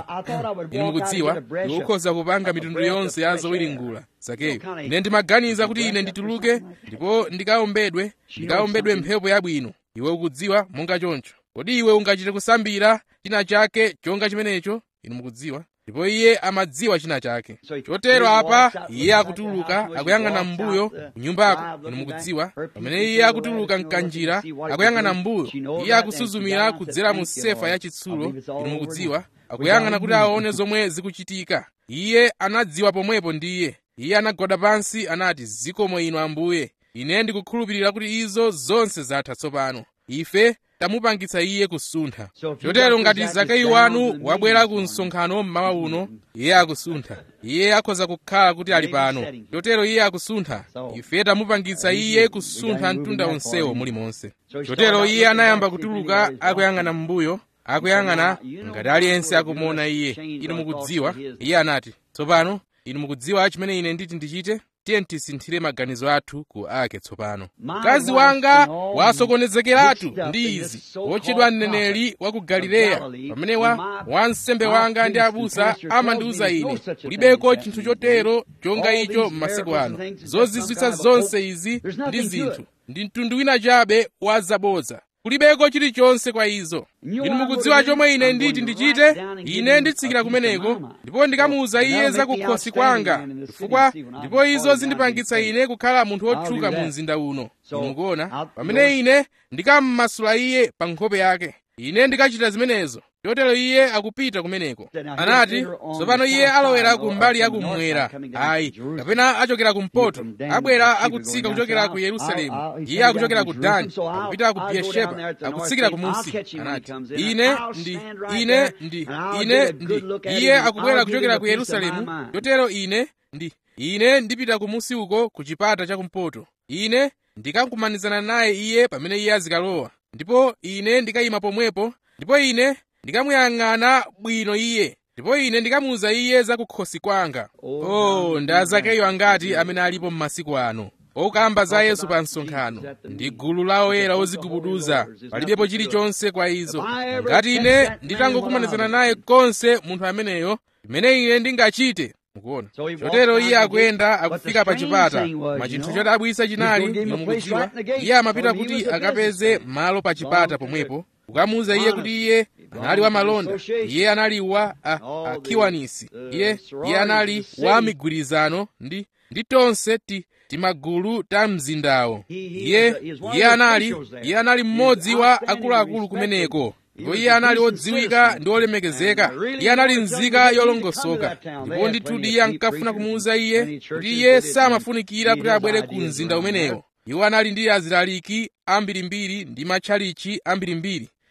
inu mukudziwa iwe ukhoza kupanga mitundu yonse ya zowiringula. Zakeyu, ine ndimaganiza kuti ine ndituluke ndipo ndikaombedwe ndikaombedwe mphepo yabwino. Iwe ukudziwa monga choncho. Kodi iwe ungachite kusambira china chake chonga chimenecho? Inu mukudziwa. Ndipo iye amadziwa china chake. Chotero apa iye akutuluka akuyang'ana m'mbuyo kunyumbako. Inu mukudziwa, pamene iye akutuluka mkanjira akuyang'ana m'mbuyo, iye akusuzumira kudzera mu sefa ya chitsulo. Inu mukudziwa, akuyang'ana kuti aone zomwe zikuchitika. Iye anadziwa pomwepo ndiye. Iye anagwada pansi anati, zikomo inu Ambuye, ine ndikukhulupirira kuti izo zonse zatha tsopano. Ife tamupangitsa iye kusuntha. Chotero ngati Zakeyu wanu wabwera ku msonkhano mmawa uno, iye akusuntha. Iye akhoza kukhala kuti ali pano. Chotero iye akusuntha. Ife tamupangitsa iye kusuntha mtunda onsewo mulimonse. Chotero iye anayamba kutuluka akuyang'ana m'mbuyo, akuyang'ana ngati aliyense akumuona iye. Inu mukudziwa, iye anati, tsopano inu mukudziwa chimene ine nditi ndichite? Tiye tisinthire maganizo athu ku ake tsopano. Mkazi wanga wasokonezeratu ndi izi, wotchedwa mneneri wa ku Galileya, pamene wa wansembe wanga ndi abusa amandiwuza ine, kulibeko chinthu chotero chonga icho m'masiku ano. Zozizwitsa zonse izi ndi zinthu, ndi mtundu wina chabe wa zabodza. Kulibeko chilichonse kwa izo. Inu mukudziwa chomwe ine nditi ndichite? Ine nditsikira kumeneko ndipo ndikamuwuza iye za kukhosi kwanga, chifukwa ndipo izo zindipangitsa ine kukhala munthu wotchuka mu mzinda uno. Inu mukuona, pamene ine ndikammasula iye pa nkhope yake, ine ndikachita zimenezo. Chotero iye akupita kumeneko. Anati, tsopano iye alowera ku mbali yakummwera, ayi, kapena achokera kumpoto, abwera akutsika kuchokera ku Yerusalemu. Iye akuchokera ku Dani, akupita ku Beersheba, akutsikira kumunsi. Anati, ine ndi, ine ndi, ine ndi, iye akubwera kuchokera ku Yerusalemu. Chotero ine ndi, ine ndipita kumunsi uko ku chipata chakumpoto. Ine ndikakumanizana naye iye pamene iye azikalowa, ndipo ine ndikayima pomwepo, ndipo ine ndikamuyang'ana bwino iye, ndipo ine ndikamuwuza iye za kukhosi kwanga. Oh, ndi Zakeyu angati amene alipo m'masiku ano, okamba za Yesu pa msonkhano, ndi gulu la oyera ozigubuduza, palibepo chilichonse kwa izo. Ngati ine nditangokumanizana naye konse munthu ameneyo, imene ine ndingachite. Mukuona, chotero iye akuyenda akufika pa chipata. Ma chinthu chodabwitsa chinali, inu mukudziwa, iye amapita kuti akapeze malo pa chipata pomwepo, kukamuwuza iye kuti iye anali wa malonda, iye anali wa akhiwanisi, iye iye anali wa migwirizano ndi ndi tonse ti timagulu ta mzindawo. Iye iye anali iye anali mmodzi wa akuluakulu kumeneko. Ndipo iye anali odziwika ndi olemekezeka. Iye anali nzika yolongosoka. Ndipo ndithudi iye ankafuna kumuwuza iye kuti iye samafunikira kuti abwere ku mzinda umenewo. Iwo anali ndi azilaliki ambirimbiri ndi matchalichi ambirimbiri.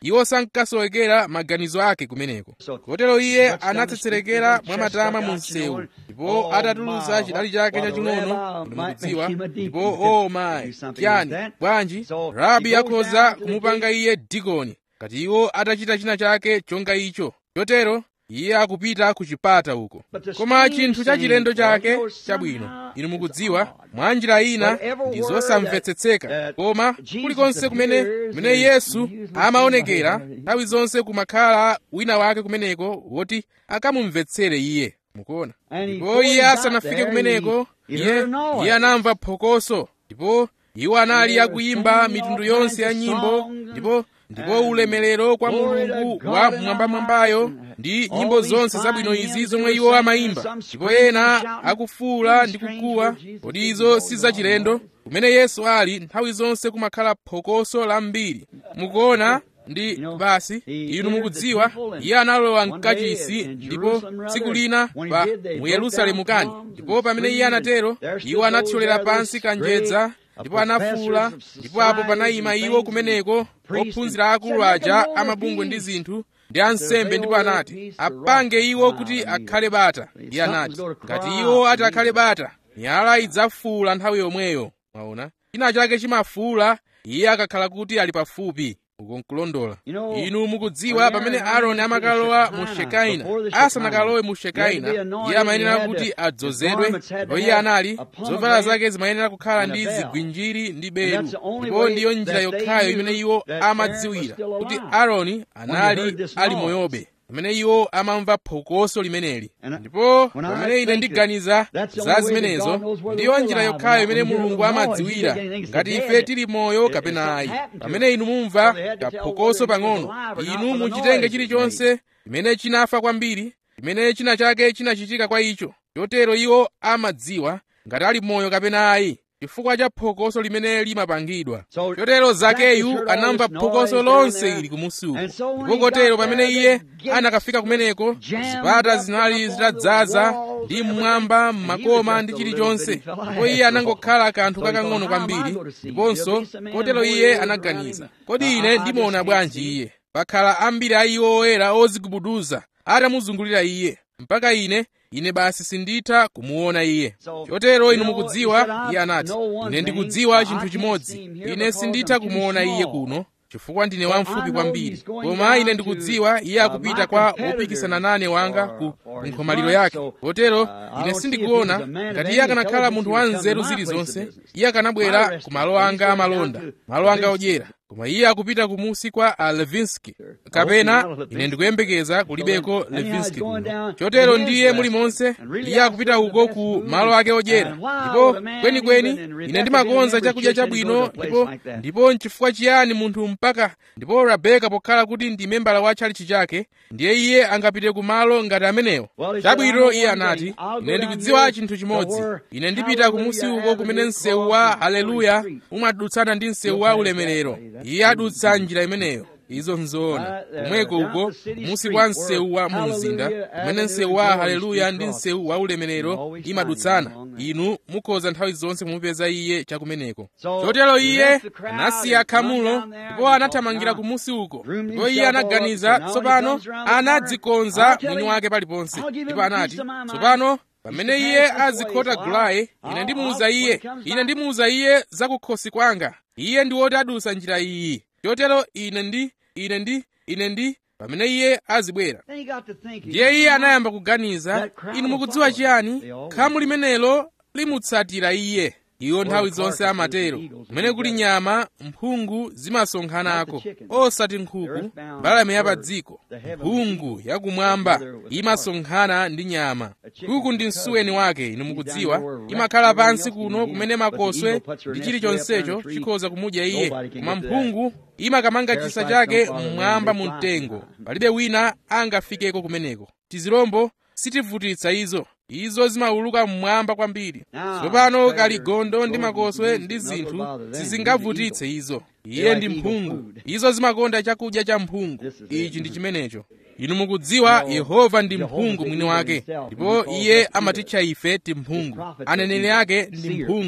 iwo sankasowekera maganizo ake kumeneko. Kotero iye anatsetserekera mwamatama mu msewu, ndipo atatuluza chidali chake chaching'ono, inu mukudziwa, ndipo oh my chiyani bwanji rabi akhoza kumupanga iye dikoni ngati iwo atachita china chake chonga icho. Chotero iye akupita ku chipata uko. Koma chinthu cha chilendo chake chabwino, inu mukudziwa, mwa njira ina ndi zosamvetsetseka, koma kulikonse kumene kumene Yesu amaonekera nthawi zonse kumakhala wina wake kumeneko woti akamumvetsere iye. Mukuona? Ndipo iye asanafike kumeneko, iye iye anamva phokoso, ndipo iwo anali akuyimba mitundu yonse ya nyimbo, ndipo ndipo ulemerero kwa Mulungu wa mwambamwambayo ndi nyimbo zonse zabwino izi zomwe iwo amayimba, ndipo ena akufuula ndi kukuwa. Kodi izo si zachilendo? Kumene Yesu ali nthawi zonse kumakhala phokoso lambiri. Mukuona? Ndi basi inu mukudziwa, iye analowa mkachisi, ndipo tsiku lina pa mu Yerusalemu kani, ndipo pamene iye anatero, iwo anathyolera pansi kanjedza, ndipo anafuula, ndipo apo panayima iwo kumeneko, ophunzira akulu aja amabungwe ndi zinthu ndi ansembe, ndipo anati apange iwo kuti akhale bata. Iye anati ngati iwo ati akhale bata, miyala idzafuula nthawi yomweyo. Mwaona, china chake chimafuula iye akakhala kuti ali pafupi. Ukonkulondola. Inu mukudziwa, pamene Aaroni amakalowa mu Shekaina, asanakalowe mu Shekaina, iye amayenera kuti adzozedwe, ndipo iye anali zovala zake zimayenera kukhala ndi zigwinjiri ndi belu, ndipo ndiyo njira yokhayo imene iwo amadziwira kuti Aaroni anali ali moyobe, pamene iwo amamva phokoso limeneli. Ndipo pamene ine ndiganiza za zimenezo, ndiyo njira yokhayo imene Mulungu amadziwira ngati ife tili moyo kapena ayi. Pamene inu mumva kaphokoso pang'ono, inu muchitenge chilichonse chimene chinafa kwambiri, chimene china chake chinachitika kwa icho. Chotero iwo amadziwa ngati ali moyo kapena ayi, chifukwa cha phokoso limene limapangidwa. Chotero Zakeyu anamva phokoso lonse ili kumusi uko, ndipo kotero pamene iye anakafika kumeneko, zipata zinali zitadzaza ndi mmwamba, makoma ndi chilichonse, ndipo iye anangokhala kanthu kakang'ono kwambiri. Ndiponso kotero iye anaganiza, kodi ine ndimuona bwanji iye? Pakhala ambiri a iwo oyera ozigubuduza atamuzungulira iye, mpaka ine ine basi sinditha kumuona iye. Chotero inu mukudziwa, iye anati, ine ndikudziwa chinthu chimodzi, ine sinditha kumuona iye kuno chifukwa ndine wamfupi kwambiri, koma ine ndikudziwa iye akupita kwa opikisana nane wanga ku nkhomaliro yake. Kotero ine sindikuona ngati iye akanakhala munthu wa nzeru zilizonse, iye akanabwera ku malo anga amalonda, malo anga odyera. Koma iye akupita kumusi kwa a Levinski, kapena ine ndikuyembekeza kulibeko Levinski kuno. Chotero ndiye muli monse iye akupita uko ku malo ake odyera, ndipo kwenikweni ine ndimakonza chakudya chabwino, ndipo ndipo nchifukwa chiyani munthu mpaka ndipo Rebeka pokhala kuti ndi membala wa tchalitchi chake, ndiye iye angapite ku malo ngati amenewo? Chabwino, iye anati, ine ndikudziwa chinthu chimodzi, ine ndipita kumusi uko kumene msewu wa haleluya umadutsana ndi msewu wa ulemerero. Iye adutsa njira imeneyo. Izo nzoona kumweko uko musi kwa msewu wa mu mzinda, kumene msewu wa haleluya ndi msewu wa ulemerero imadutsana. Inu mukhoza nthawi zonse kumupeza iye chakumeneko. Chotero iye anasiya khamulo, ndipo anathamangira kumusi uko, ndipo iye anaganiza tsopano anadzikonza mwini wake paliponse. Ndipo anati, tsopano pamene iye azikhota gulayi, ine ndimuuza iye ine ndimuuza iye za kukhosi kwanga. Iye ndi woti adusa njira iyi. Chotero ine ndi ine ndi ine ndi pamene iye azibwera, ndiye iye anayamba kuganiza, inu mukudziwa chiyani? Khamu limenelo limutsatira iye. Iwo nthawi zonse amatero, kumene kuli nyama, mphungu zimasonkhanako, osati nkhuku, mbalame ya pa dziko. Mphungu yakumwamba imasonkhana ndi nyama. Nkhuku ndi msuweni wake, inu mukudziwa, imakhala pansi kuno kumene makoswe ndi chilichonsecho chikhoza kumudya iye, koma mphungu imakamanga chisa chake mmwamba mu mtengo, palibe wina angafikeko kumeneko. Tizirombo sitivutitsa izo, izo zimauluka mmwamba kwambiri. Tsopano kaligondo ndi makoswe ndi zinthu sizingavutitse izo. Iye ndi mphungu, izo zimakonda chakudya cha mphungu. Ichi ndi chimenecho. Inu mukudziwa, Yehova ndi mphungu mwini wake, ndipo iye amatitcha ife timphungu. Aneneri ake ndi mphungu.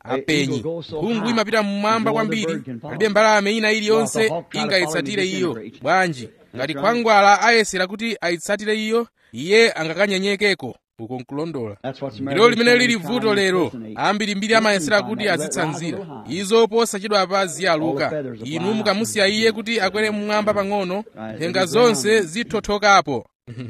apenyi. Mphungu imapita mmwamba kwambiri, palibe mbalame ina iliyonse ingayitsatire iyo. Bwanji ngati khwangwala ayesera kuti ayitsatire iyo, iye angakanyenyekeko. Uko nkulondola. Ndilo limene lili vuto lero. Ambirimbiri amayesera kuti azitsanzira izo posachedwa pa ziyaluka. Inu mukamusiya iye kuti akwere mmwamba pang'ono, nthenga zonse zithothokapo.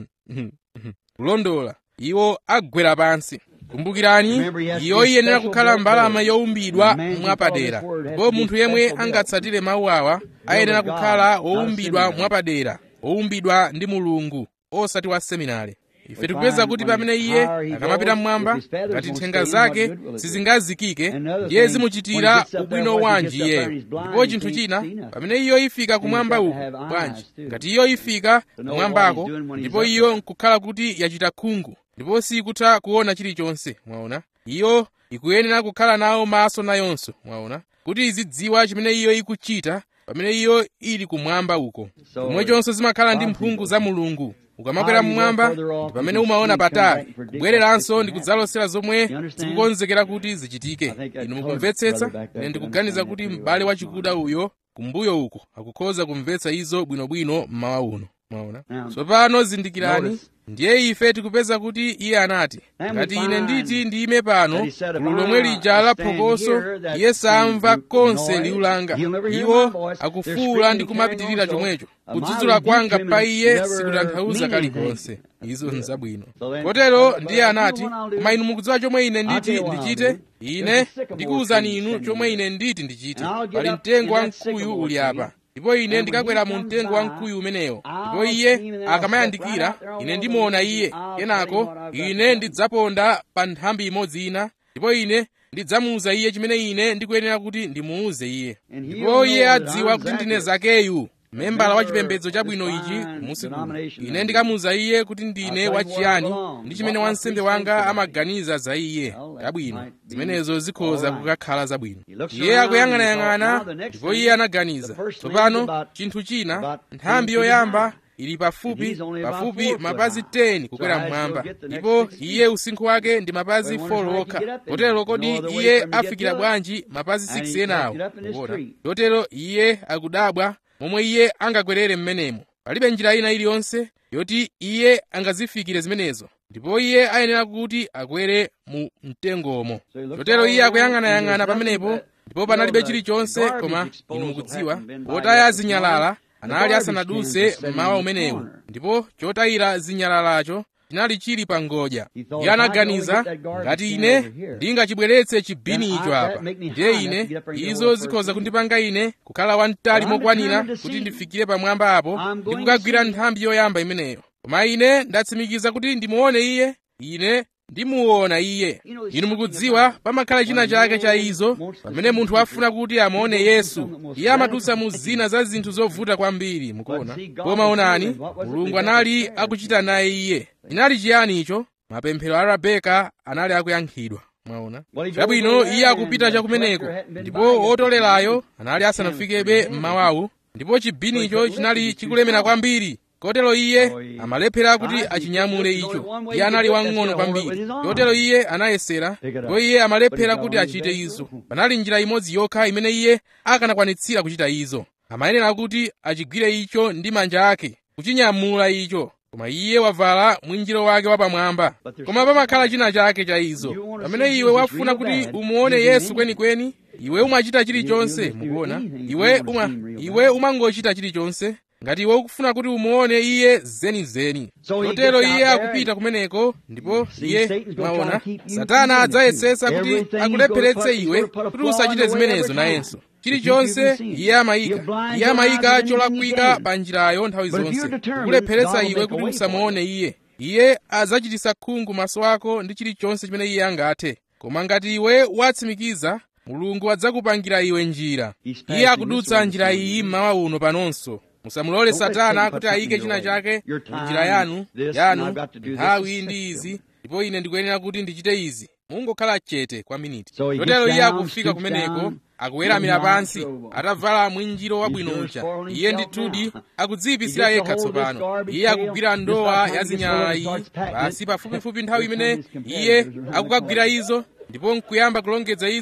Kulondola, iwo agwera pansi. Kumbukirani, iyo iyenera kukhala mbalame yowumbidwa mwapadera. Ndipo munthu yemwe angatsatire mawu awa ayenera kukhala wowumbidwa mwapadera, wowumbidwa ndi Mulungu, osati wa seminari. Ife tikupeza kuti pamene iye akamapita mmwamba, ngati nthenga zake sizingazikike, ndiye zimuchitira ubwino wanji iyeyo. Ndipo chinthu china, pamene iyo ifika kumwamba uku, bwanji ngati iyo ifika kumwambako, ndipo iyo nkukhala kuti yachita khungu, ndipo sikutha kuona chilichonse, mwaona, iyo ikuyenera kukhala nawo maso nayonso, mwaona, kuti izidziwa chimene iyo ikuchita pamene iyo ili kumwamba uko. Pomwechonso zimakhala ndi mphungu za Mulungu. Ukamakwera mmwamba ndi pamene umaona patali, kubwereranso ndi kudzalosera zomwe zikukonzekera kuti zichitike. Inu mukumvetsetsa? Ine ndikuganiza kuti m'bale wachikuda uyo kumbuyo uko akukhoza kumvetsa izo bwinobwino mmawa uno. Mwaona? Tsopano zindikirani, ndiye ife tikupeza kuti iye anati, ngati ine nditi ndiyime pano, gulu lomwe lija la phokoso, iye samva konse liwu langa. Iwo akufuwula ndi kumapitirira chomwecho. Kudzudzula kwanga pa iye sikutanthauza kalikonse. Izo nzabwino. Kotero ndiye anati, koma inu mukudziwa chomwe ine nditi ndichite? Ine ndikuwuzani inu chomwe ine nditi ndichite. Pali mtengo wa mkuyu uli apa, ndipo ine ndikakwera mu mtengo wa mkuyu umenewo. Ndipo iye akamayandikira, ine ndimuona iye. Kenako ine ndidzaponda pa nthambi imodzi ina, ndipo ine ndidzamuwuza iye chimene ine ndikuyenera kuti ndimuwuze iye. Ndipo iye adziwa kuti ndine Zakeyu, membala wa chipembedzo chabwino ichi kumusi kuno. Ine ndikamuwuza iye kuti ndine wachiyani ndi chimene wansembe wanga amaganiza za iye. Chabwino, zimenezo zikhoza kukakhala zabwino. Iye akuyang'anayang'ana, ndipo iye anaganiza, tsopano chinthu china, nthambi yoyamba ili pafupi pafupi mapazi khumi kukwera mmwamba, ndipo iye usinkhu wake ndi mapazi atatu okha. Kotero kodi iye afikira bwanji mapazi sikisi enawo? Kotero iye akudabwa momwe iye angakwerere mmenemo. Palibe njira ina iliyonse yoti iye angazifikire zimenezo, ndipo iye ayenera kuti akwere mu mtengomo. Kotero iye akuyang'anayang'ana pamenepo, ndipo panalibe chilichonse koma, inu mukudziwa, otaya zinyalala anali asanadutse mmawa umenewu, ndipo chotayira zinyalalacho chinali chili pa ngodya. Iye anaganiza, ngati ine ndingachibweretse chibini icho apa, ndiye ine izo zikhoza kundipanga ine kukhala wamtali mokwanira kuti ndifikire pamwamba apo ndi kukagwira nthambi yoyamba imeneyo. Koma ine ndatsimikiza kuti ndimuone iye, ine ndimuona iye. Inu mukudziwa, pamakhala china chake cha izo pamene munthu afuna kuti amuone Yesu. Iye amadutsa mu zina za zinthu zovuta kwambiri, mukuona. Koma onani, Mulungu anali akuchita naye iye. Chinali chiyani icho? Mapemphero a Rebeka anali akuyankhidwa. Mwaona? Chabwino iye akupita chakumeneko, ndipo otolerayo anali asanafikebe mmawawu, ndipo chibinicho chinali chikulemera kwambiri. Kotero iye amalephera kuti achinyamule icho. Iye anali wang'ono kwambiri. Kotero iye anayesera, ndipo iye amalephera kuti achite izo. Panali njira imodzi yokha imene iye akanakwanitsira kuchita izo. Amayenera kuti achigwire icho ndi manja ake, kuchinyamula icho. Koma iye wavala mwinjiro wake wapamwamba. Koma pamakhala china chake cha izo. Pamene iwe wafuna kuti umuone Yesu kwenikweni, iwe umachita chilichonse, mukuona? Iwe uma iwe umangochita chilichonse ngati iwe ukufuna kuti umuone iye zenizeni. Kotero iye akupita kumeneko, ndipo iye, mwaona, Satana adzayesetsa kuti akulepheretse iwe kuti usachite zimenezo nayenso. Chilichonse iye amayika iye amayika cholakwika pa njirayo nthawi zonse, kukulepheretsa iwe kuti usamuone iye. Iye adzachititsa khungu maso ako ndi chilichonse chimene iye angathe. Koma ngati iwe watsimikiza, Mulungu adzakupangira iwe njira. Iye akudutsa njira iyi mmawa uno panonso. Musamulole Satana kuti ayike china chake njira yanu yanu nthawi ndi izi, ndipo ine ndikuyenera kuti ndichite izi. Mungokhala chete kwa miniti. Kotero iye akufika kumeneko, akuweramira pansi, atavala mwinjiro wabwino uja. Iye ndithudi akudziyipisira yekha tsopano. Iye akugwira ndowa ya zinyalala iyi, basi pafupifupi nthawi imene iye akukagwira izo, ndipo nkuyamba kulongedza izo,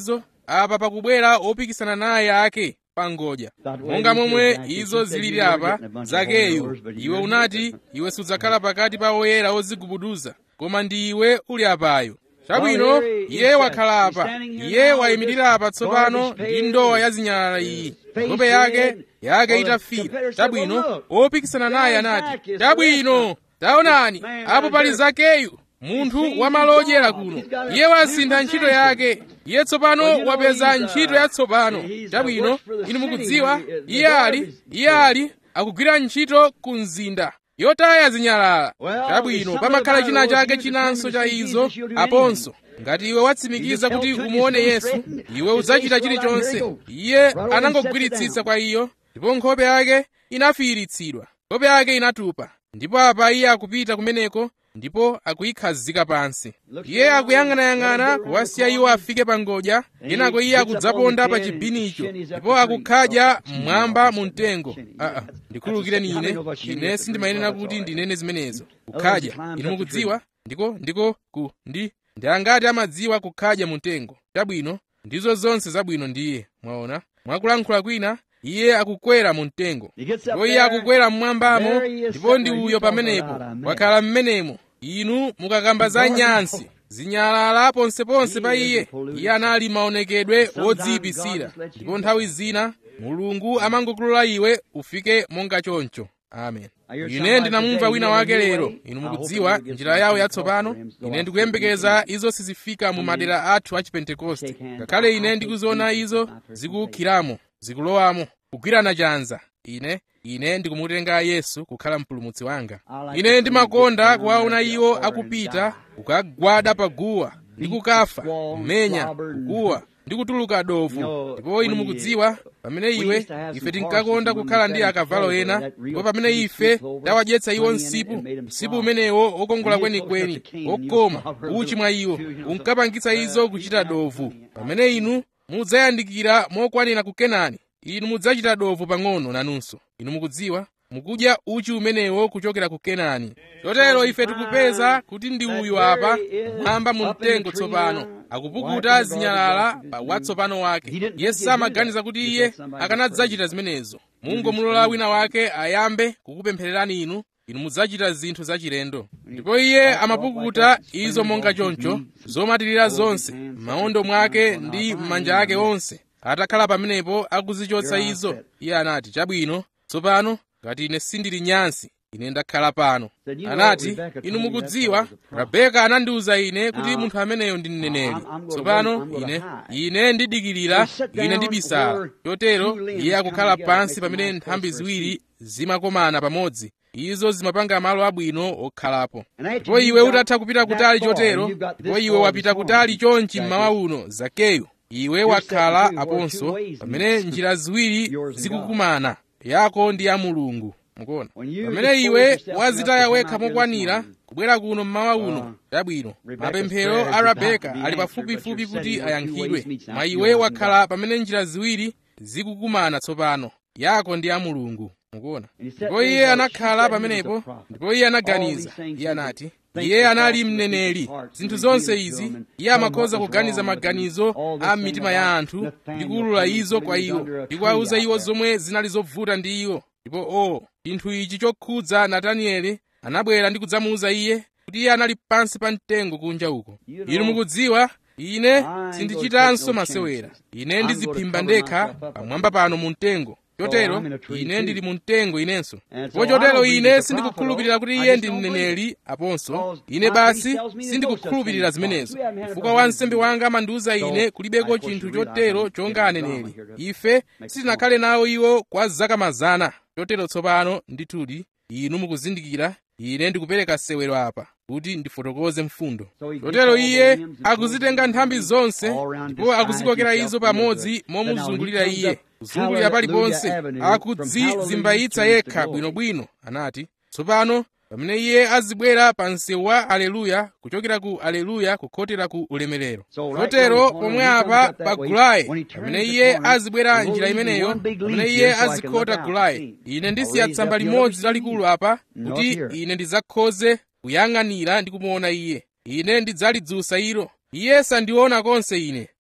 apa pakubwera opikisana naye ake pa ngodya. Monga momwe izo zilili apa, Zakeyu, iwe unati iwe sudzakhala pakati pa oyera ozigubuduza, koma ndi iwe uli apayo. Chabwino, iye wakhala apa, iye wayimirira apa tsopano ndi ndowa ya zinyalala iyi, nkhope yake yake itafira. Chabwino, opikisana naye anati, chabwino, taonani, apo pali Zakeyu, munthu wa malo odyera kuno. Iye wasintha ntchito yake, iye tsopano wapeza ntchito yatsopano. Chabwino, inu mukudziwa, iye ali, iye ali akugwira ntchito ku mzinda yotaya zinyalala. Chabwino, pamakhala china chake chinanso cha izo aponso. Ngati iwe watsimikiza kuti umuone Yesu, iwe udzachita chilichonse. Iye anangogwiritsitsa kwa iyo, ndipo nkhope yake inafiiritsidwa, nkhope yake inatupa. Ndipo apa iye akupita kumeneko, ndipo akuyikhazika pansi. Iye akuyang'anayang'ana kuwasiya iwo afike pa ngodya, kenako iye akudzaponda pa chibinicho, ndipo akukhadya mmwamba mu mtengo. Aa, ndikhululukireni ine, ine sindimayenera kuti ndinene zimenezo. Kukhadya, inu mukudziwa, ndiko ndiko ku ndi ndi angati amadziwa kukhadya mu mtengo. Chabwino, ndizo zonse zabwino ndiye, mwaona. Mwakulankhula kwina, iye akukwera mu mtengo, ndipo iye akukwera mmwambamo, ndipo ndi uyo pamenepo, wakhala mmenemo. Inu mukakamba za nyansi, zinyalala ponseponse pa iye, iye anali maonekedwe wodziyipitsira, ndipo nthawi zina Mulungu amangokulola iwe ufike monga choncho. Amen. Ine ndinamumva wina wake lero, inu mukudziwa njira yawo yatsopano. Ine ndikuyembekeza izo sizifika mu madera athu a Chipentekoste, ngakhale ine ndikuziona izo zikukhiramo, zikulowamo, kugwirana chanza. Ine ine ndikumutenga Yesu kukhala mpulumutsi wanga. Ine ndimakonda kuwaona iwo akupita kukagwada pa guwa ndi kukafa, kumenya, kukuwa ndi kutuluka dovu. Ndipo inu mukudziwa, pamene iwe ife tinkakonda kukhala ndi akavalo ena, ndipo pamene ife tawadyetsa iwo msipu, msipu umenewo wokongola kwenikweni, wokoma, uchi mwa iwo, unkapangitsa izo kuchita dovu. Pamene inu mudzayandikira mokwanira ku Kenani, inu mudzachita dovu pang'ono nanunso. Inu mukudziwa, mukudya uchi umenewo kuchokera ku Kenani. Chotero ife tikupeza kuti ndi uyu apa, mwamba mu mtengo tsopano, akupukuta zinyalala pa watsopano wake. Iye samaganiza kuti iye akanadzachita zimenezo. Mungomulola wina wake ayambe kukupemphererani inu, inu mudzachita zinthu zachilendo. Ndipo iye amapukuta izo monga choncho, zomatirira zonse, m'mawondo mwake ndi m'manja ake onse. Atakhala pamenepo akuzichotsa izo, iye anati, chabwino, tsopano ngati ine sindili nyansi, ine ndakhala pano. Anati, inu mukudziwa, Rebeka anandiwuza ine kuti munthu ameneyo ndi mneneri. Tsopano ine ine ndidikirira, ine ndibisala. Chotero iye akukhala pansi pamene nthambi ziwiri zimakomana pamodzi. Izo zimapanga malo abwino okhalapo. Ndipo iwe utatha kupita kutali chotero, ndipo iwe wapita kutali chonchi mmawa uno, Zakeyu, iwe wakhala aponso pamene njira ziwiri zikukumana, yako ndi ya Mulungu. Mukuona, pamene iwe wazitaya wekha mokwanira kubwera kuno mmawa uno, chabwino, mapemphero a Rebeka ali pafupifupi kuti ayankhidwe. Mwa iwe wakhala pamene njira ziwiri zikukumana tsopano, yako ndi ya Mulungu. Mukuona, ndipo iye anakhala pamenepo, ndipo iye anaganiza. Iye anati, iye anali mneneri. Zinthu zonse izi iye amakhoza kuganiza maganizo a mitima ya anthu ndi kuwulula izo kwa iwo, ndi kuwawuza iwo zomwe zinali zovuta ndi iwo. Ndipo o, chinthu ichi chokhudza Natanieli anabwera ndi kudzamuwuza iye kuti iye anali pansi pa mtengo kunja uko. Inu mukudziwa, ine sindichitanso masewera. Ine ndiziphimba ndekha pamwamba pano mu mtengo. Chotero ine ndili mu mtengo inenso. Ndipo chotero ine sindikukhulupirira kuti iye ndi mneneri aponso. Ine basi sindikukhulupirira zimenezo, chifukwa wansembe wanga amandiwuza ine kulibeko chinthu chotero chonga aneneri. Ife sitinakhale nawo iwo kwa zaka mazana. Chotero tsopano ndithudi inu mukuzindikira, ine ndikupereka sewero apa kuti ndifotokoze mfundo. Chotero iye akuzitenga nthambi zonse ndipo akuzikokera izo pamodzi momuzungulira iye, kuzungulira paliponse, akudzizimbayitsa yekha bwinobwino. Anati, tsopano pamene iye azibwera pa msewu wa Aleluya, kuchokera ku Aleluya kukhotera ku ulemerero. Chotero pomwe apa pa Gulayi, pamene iye azibwera njira imeneyo, pamene iye azikhota Gulayi, ine ndisiya tsamba limodzi lalikulu apa kuti ine ndidzakhoze kuyang'anira ndi kumuona iye. Ine ndidzalidzutsa ilo. Iye sandiona konse ine,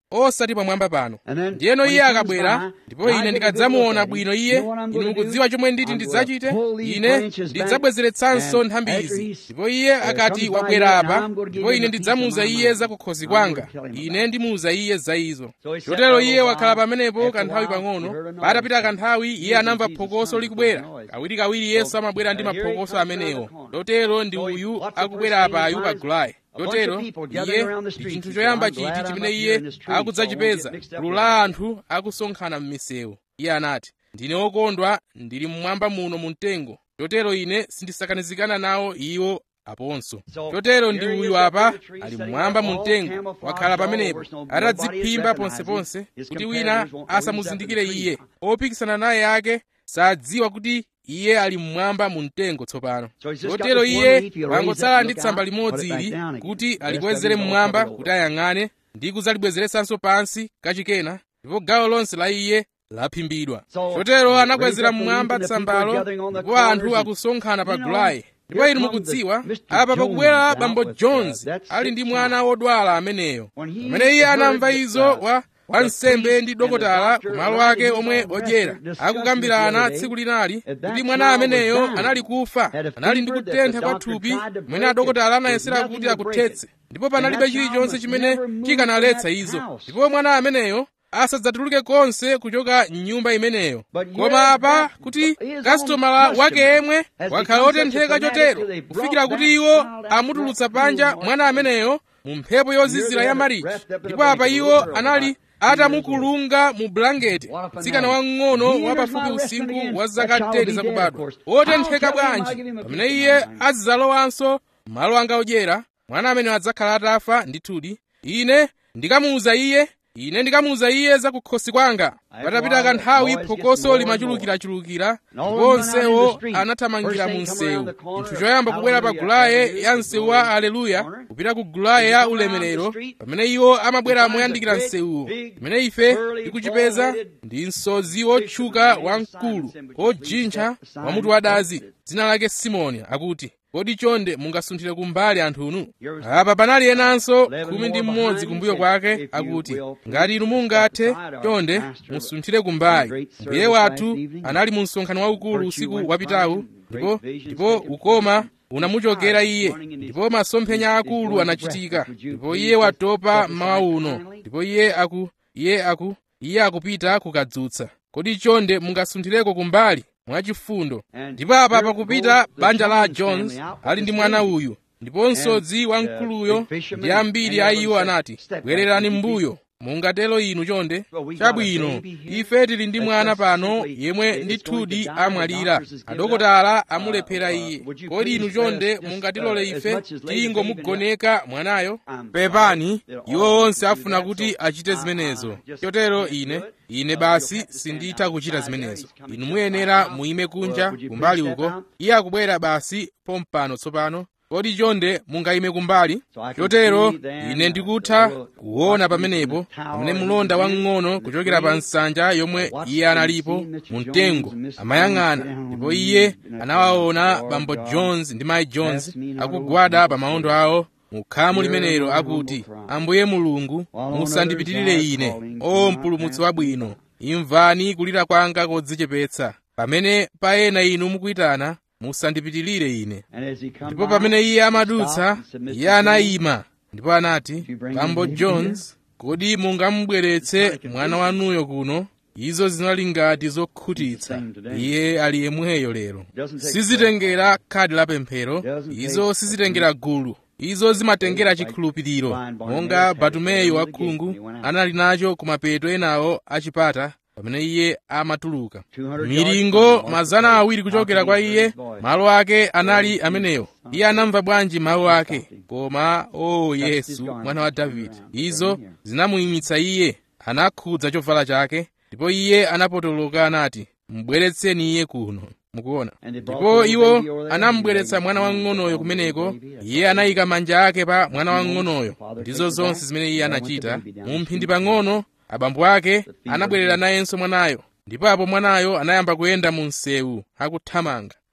osati pamwamba pano. Ndiyeno iye akabwera, ndipo ine ndikadzamuona bwino iye, inu mukudziwa chomwe nditi ndidzachite? Ine ndidzabwezeretsanso nthambi izi. Ndipo iye akati wabwera apa, ndipo ine ndidzamuuza iye za kukhosi kwanga. Ine ndimuuza iye za izo. Chotero iye wakhala pamenepo kanthawi pang'ono. Patapita kanthawi iye anamva phokoso likubwera. Kawirikawiri Yesu amabwera ndi maphokoso amenewo. Chotero ndi uyu akubwera apayu pa gulayi. Chotero iye ndi chinthu choyamba chiti chimene iye akudzachipeza, gulu la anthu akusonkhana m'misewu. Iye anati, ndine wokondwa, ndili mmwamba muno mu mtengo. Chotero ine sindisakanizikana nawo iwo aponso. Chotero ndi uyu apa ali mmwamba mu mtengo, wakhala pamenepo atadziphimba ponseponse kuti wina asamuzindikire iye. Opikisana naye ake sadziwa kuti iye ali mmwamba mu mtengo tsopano. Chotero iye wangotsala ndi tsamba limodzi ili kuti alikwezere mmwamba kuti ayang'ane ndi kudzalibwezeretsanso pansi kachikena, ndipo gawo lonse la iye laphimbidwa. Chotero anakwezera mmwamba tsambalo, ndipo anthu akusonkhana pa gulayi. Ndipo inu mukudziwa, apa pakubwera bambo Jones ali ndi mwana wodwala ameneyo. Pamene iye anamva izo, wa wansembe ndi dokotala kumalo ake omwe odyera akukambirana tsiku linali kuti mwana ameneyo anali kufa, anali ndi kutentha kwa thupi kumene adokotala anayesera kuti akuthetse, ndipo panalibe chilichonse chimene chikanaletsa izo, ndipo mwana ameneyo asadzatuluke konse kuchoka m'nyumba imeneyo. Koma apa kuti kastomala wake yemwe wakhala otentheka chotero kufikira kuti iwo amutulutsa panja mwana ameneyo mu mphepo yozizira ya marichi, ndipo apa iwo anali atamukulunga mu blanketi, mtsikana wang'ono wapafupi usinkhu wa zaka teni zakubadwa. Otentheka bwanji pamene iye azidzalowanso malo anga odyera, mwana amene adzakhala atafa ndithudi. Ine ndikamuuza iye ine ndikamuuza iye za kukhosi kwanga. Patapita kanthawi phokoso limachulukirachulukira, ndipo onsewo anathamangira mu msewu. Chinthu choyamba kubwera pa gulaye ya msewu wa Aleluya kupita ku gulaye ya ulemerero, pamene iwo amabwera moyandikira msewuwo. Pamene ife tikuchipeza ndi msodzi wotchuka wamkulu ojintcha wamutu wadazi, dzina lake Simoni, akuti, kodi chonde mungasunthire kumbali anthunu? Apa panali enanso khumi ndi mmodzi kumbuyo kwake, akuti, ngati inu mungathe, chonde musunthire kumbali. Mbuye wathu anali mu msonkhano waukulu usiku wapitawu, ndipo ndipo ukoma unamuchokera iye, ndipo masomphenya akulu anachitika, ndipo iye watopa mmawa uno, ndipo iye aku iye aku iye akupita kukadzutsa. Kodi chonde mungasunthireko kumbali mwachifundo? Ndipo apa pakupita banja la Jones ali ndi mwana uyu, ndipo msodzi wamkuluyo ndi ambiri a iwo anati, bwererani m'mbuyo, mungatero inu chonde. Chabwino, ife tili ndi mwana pano yemwe ndithudi amwalira, adokotala amulephera iye. Kodi inu chonde mungatilole ife tingomugoneka mwanayo? Pepani, iwo onse afuna kuti achite zimenezo. Chotero ine ine basi sinditha kuchita zimenezo. Inu muyenera muime kunja kumbali uko. Iye akubwera basi pompano tsopano. Kodi chonde mungaime kumbali? Chotero ine ndikutha kuona pamenepo pamene mlonda wang'ono kuchokera pa nsanja yomwe iye analipo mu mtengo amayang'ana, ndipo iye anawaona bambo Jones ndi mayi Jones akugwada pa maondo awo mu khamu limenelo, akuti, Ambuye Mulungu, musandipitirire ine, o mpulumutsi wabwino, imvani kulira kwanga kodzichepetsa. Pamene pa ena inu mukuyitana, musandipitirire ine. Ndipo pamene iye amadutsa, iye anayima ndipo anati, bambo Jones, kodi mungamubweretse mwana wanuyo kuno? Izo zinali ngati zokhutitsa. Iye ali yemweyo lero. Sizitengera khadi la pemphero, izo sizitengera gulu, izo zimatengera chikhulupiriro, monga Bartumeyu wakhungu anali nacho kumapeto enawo achipata pamene iye amatuluka. Milingo mazana awiri kuchokera kwa iye, malo ake anali amenewo. Iye anamva bwanji mawu ake? Koma, o Yesu, mwana wa Davide. Izo zinamuyimitsa iye, anakhudza chovala chake, ndipo iye anapotoloka anati, mbweretseni iye kuno. Mukuona? Ndipo iwo anamubweretsa mwana wang'onoyo kumeneko. Iye anayika manja ake pa mwana wang'onoyo. Ndizo zonse zimene iye anachita. Mu mphindi pang'ono abambo ake anabwerera nayenso mwanayo, ndipo apo mwanayo anayamba kuyenda mu msewu akuthamanga.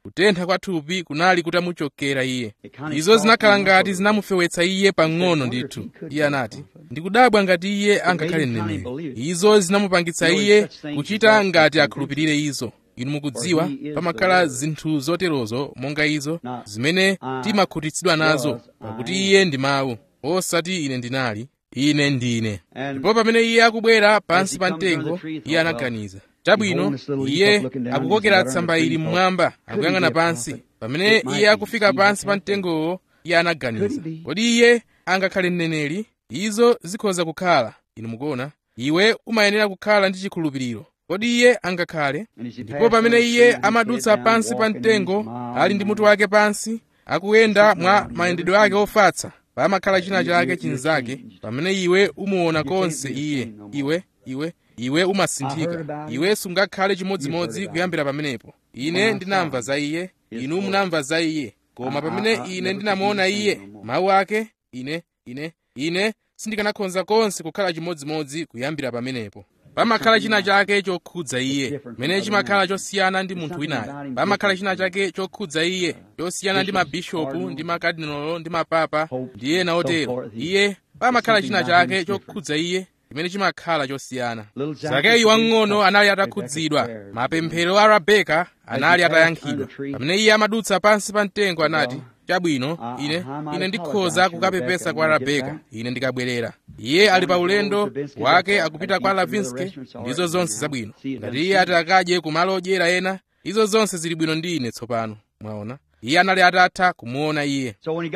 kutentha kwa thupi kunali kutamuchokera iye. Izo zinakhala ngati zinamufewetsa iye pang'ono ndithu. Iye anati, ndikudabwa ngati iye angakhale mneneri. Izo zinamupangitsa iye kuchita ngati akhulupirire izo. Inu mukudziwa, pamakhala zinthu zoterozo monga izo zimene timakhutitsidwa nazo, pakuti iye ndi mawu, osati ine ndinali, ine ndine. Ndipo pamene iye akubwera pansi pa mtengo, iye anaganiza, chabwino, iye akukokera tsamba ili mmwamba, akuyang'ana pansi. Pamene iye akufika pansi pa mtengowo, iye anaganiza, kodi iye angakhale mneneri? Izo zikhoza kukhala. Inu mukuona, iwe umayenera kukhala ndi chikhulupiriro. Kodi iye angakhale? Ndipo pamene iye amadutsa pansi pa mtengo, ali ndi mutu wake pansi, akuyenda mwa mayendedwe ake ofatsa, pamakhala china chake chinzake. Pamene iwe umuona konse iye, iwe, iwe, iwe umasinthika. Iwe sungakhale chimodzimodzi kuyambira pamenepo. Ine ndinamva za iye, inu munamva za iye. Koma pamene ine ndinamuona iye, mawu ake, ine, ine, ine sindikanakhonza konse kukhala chimodzimodzi kuyambira pamenepo. Pamakhala china chake chokhudza iye, mene chimakhala chosiyana ndi munthu winayo. Pamakhala china chake chokhudza iye, chosiyana ndi mabishopu, ndi makadinolo, ndi mapapa, ndi ena otero. Iye, pamakhala china chake chokhudza iye, chimene chimakhala chosiyana. Zakeyu wang'ono anali atakhudzidwa, mapemphero a Rebeka anali atayankhidwa. Pamene iye amadutsa pansi pa mtengo anati, chabwino, ine, ine ndikhoza kukapepesa kwa Rebeka, ine ndikabwerera. Iye ali pa ulendo wake akupita kwa Lavinski, ndizo zonse zabwino. Ngati iye ati akadye kumalo odyera ena, izo zonse zili bwino ndi ine tsopano. Mwaona? Iye anali atatha kumuona iye.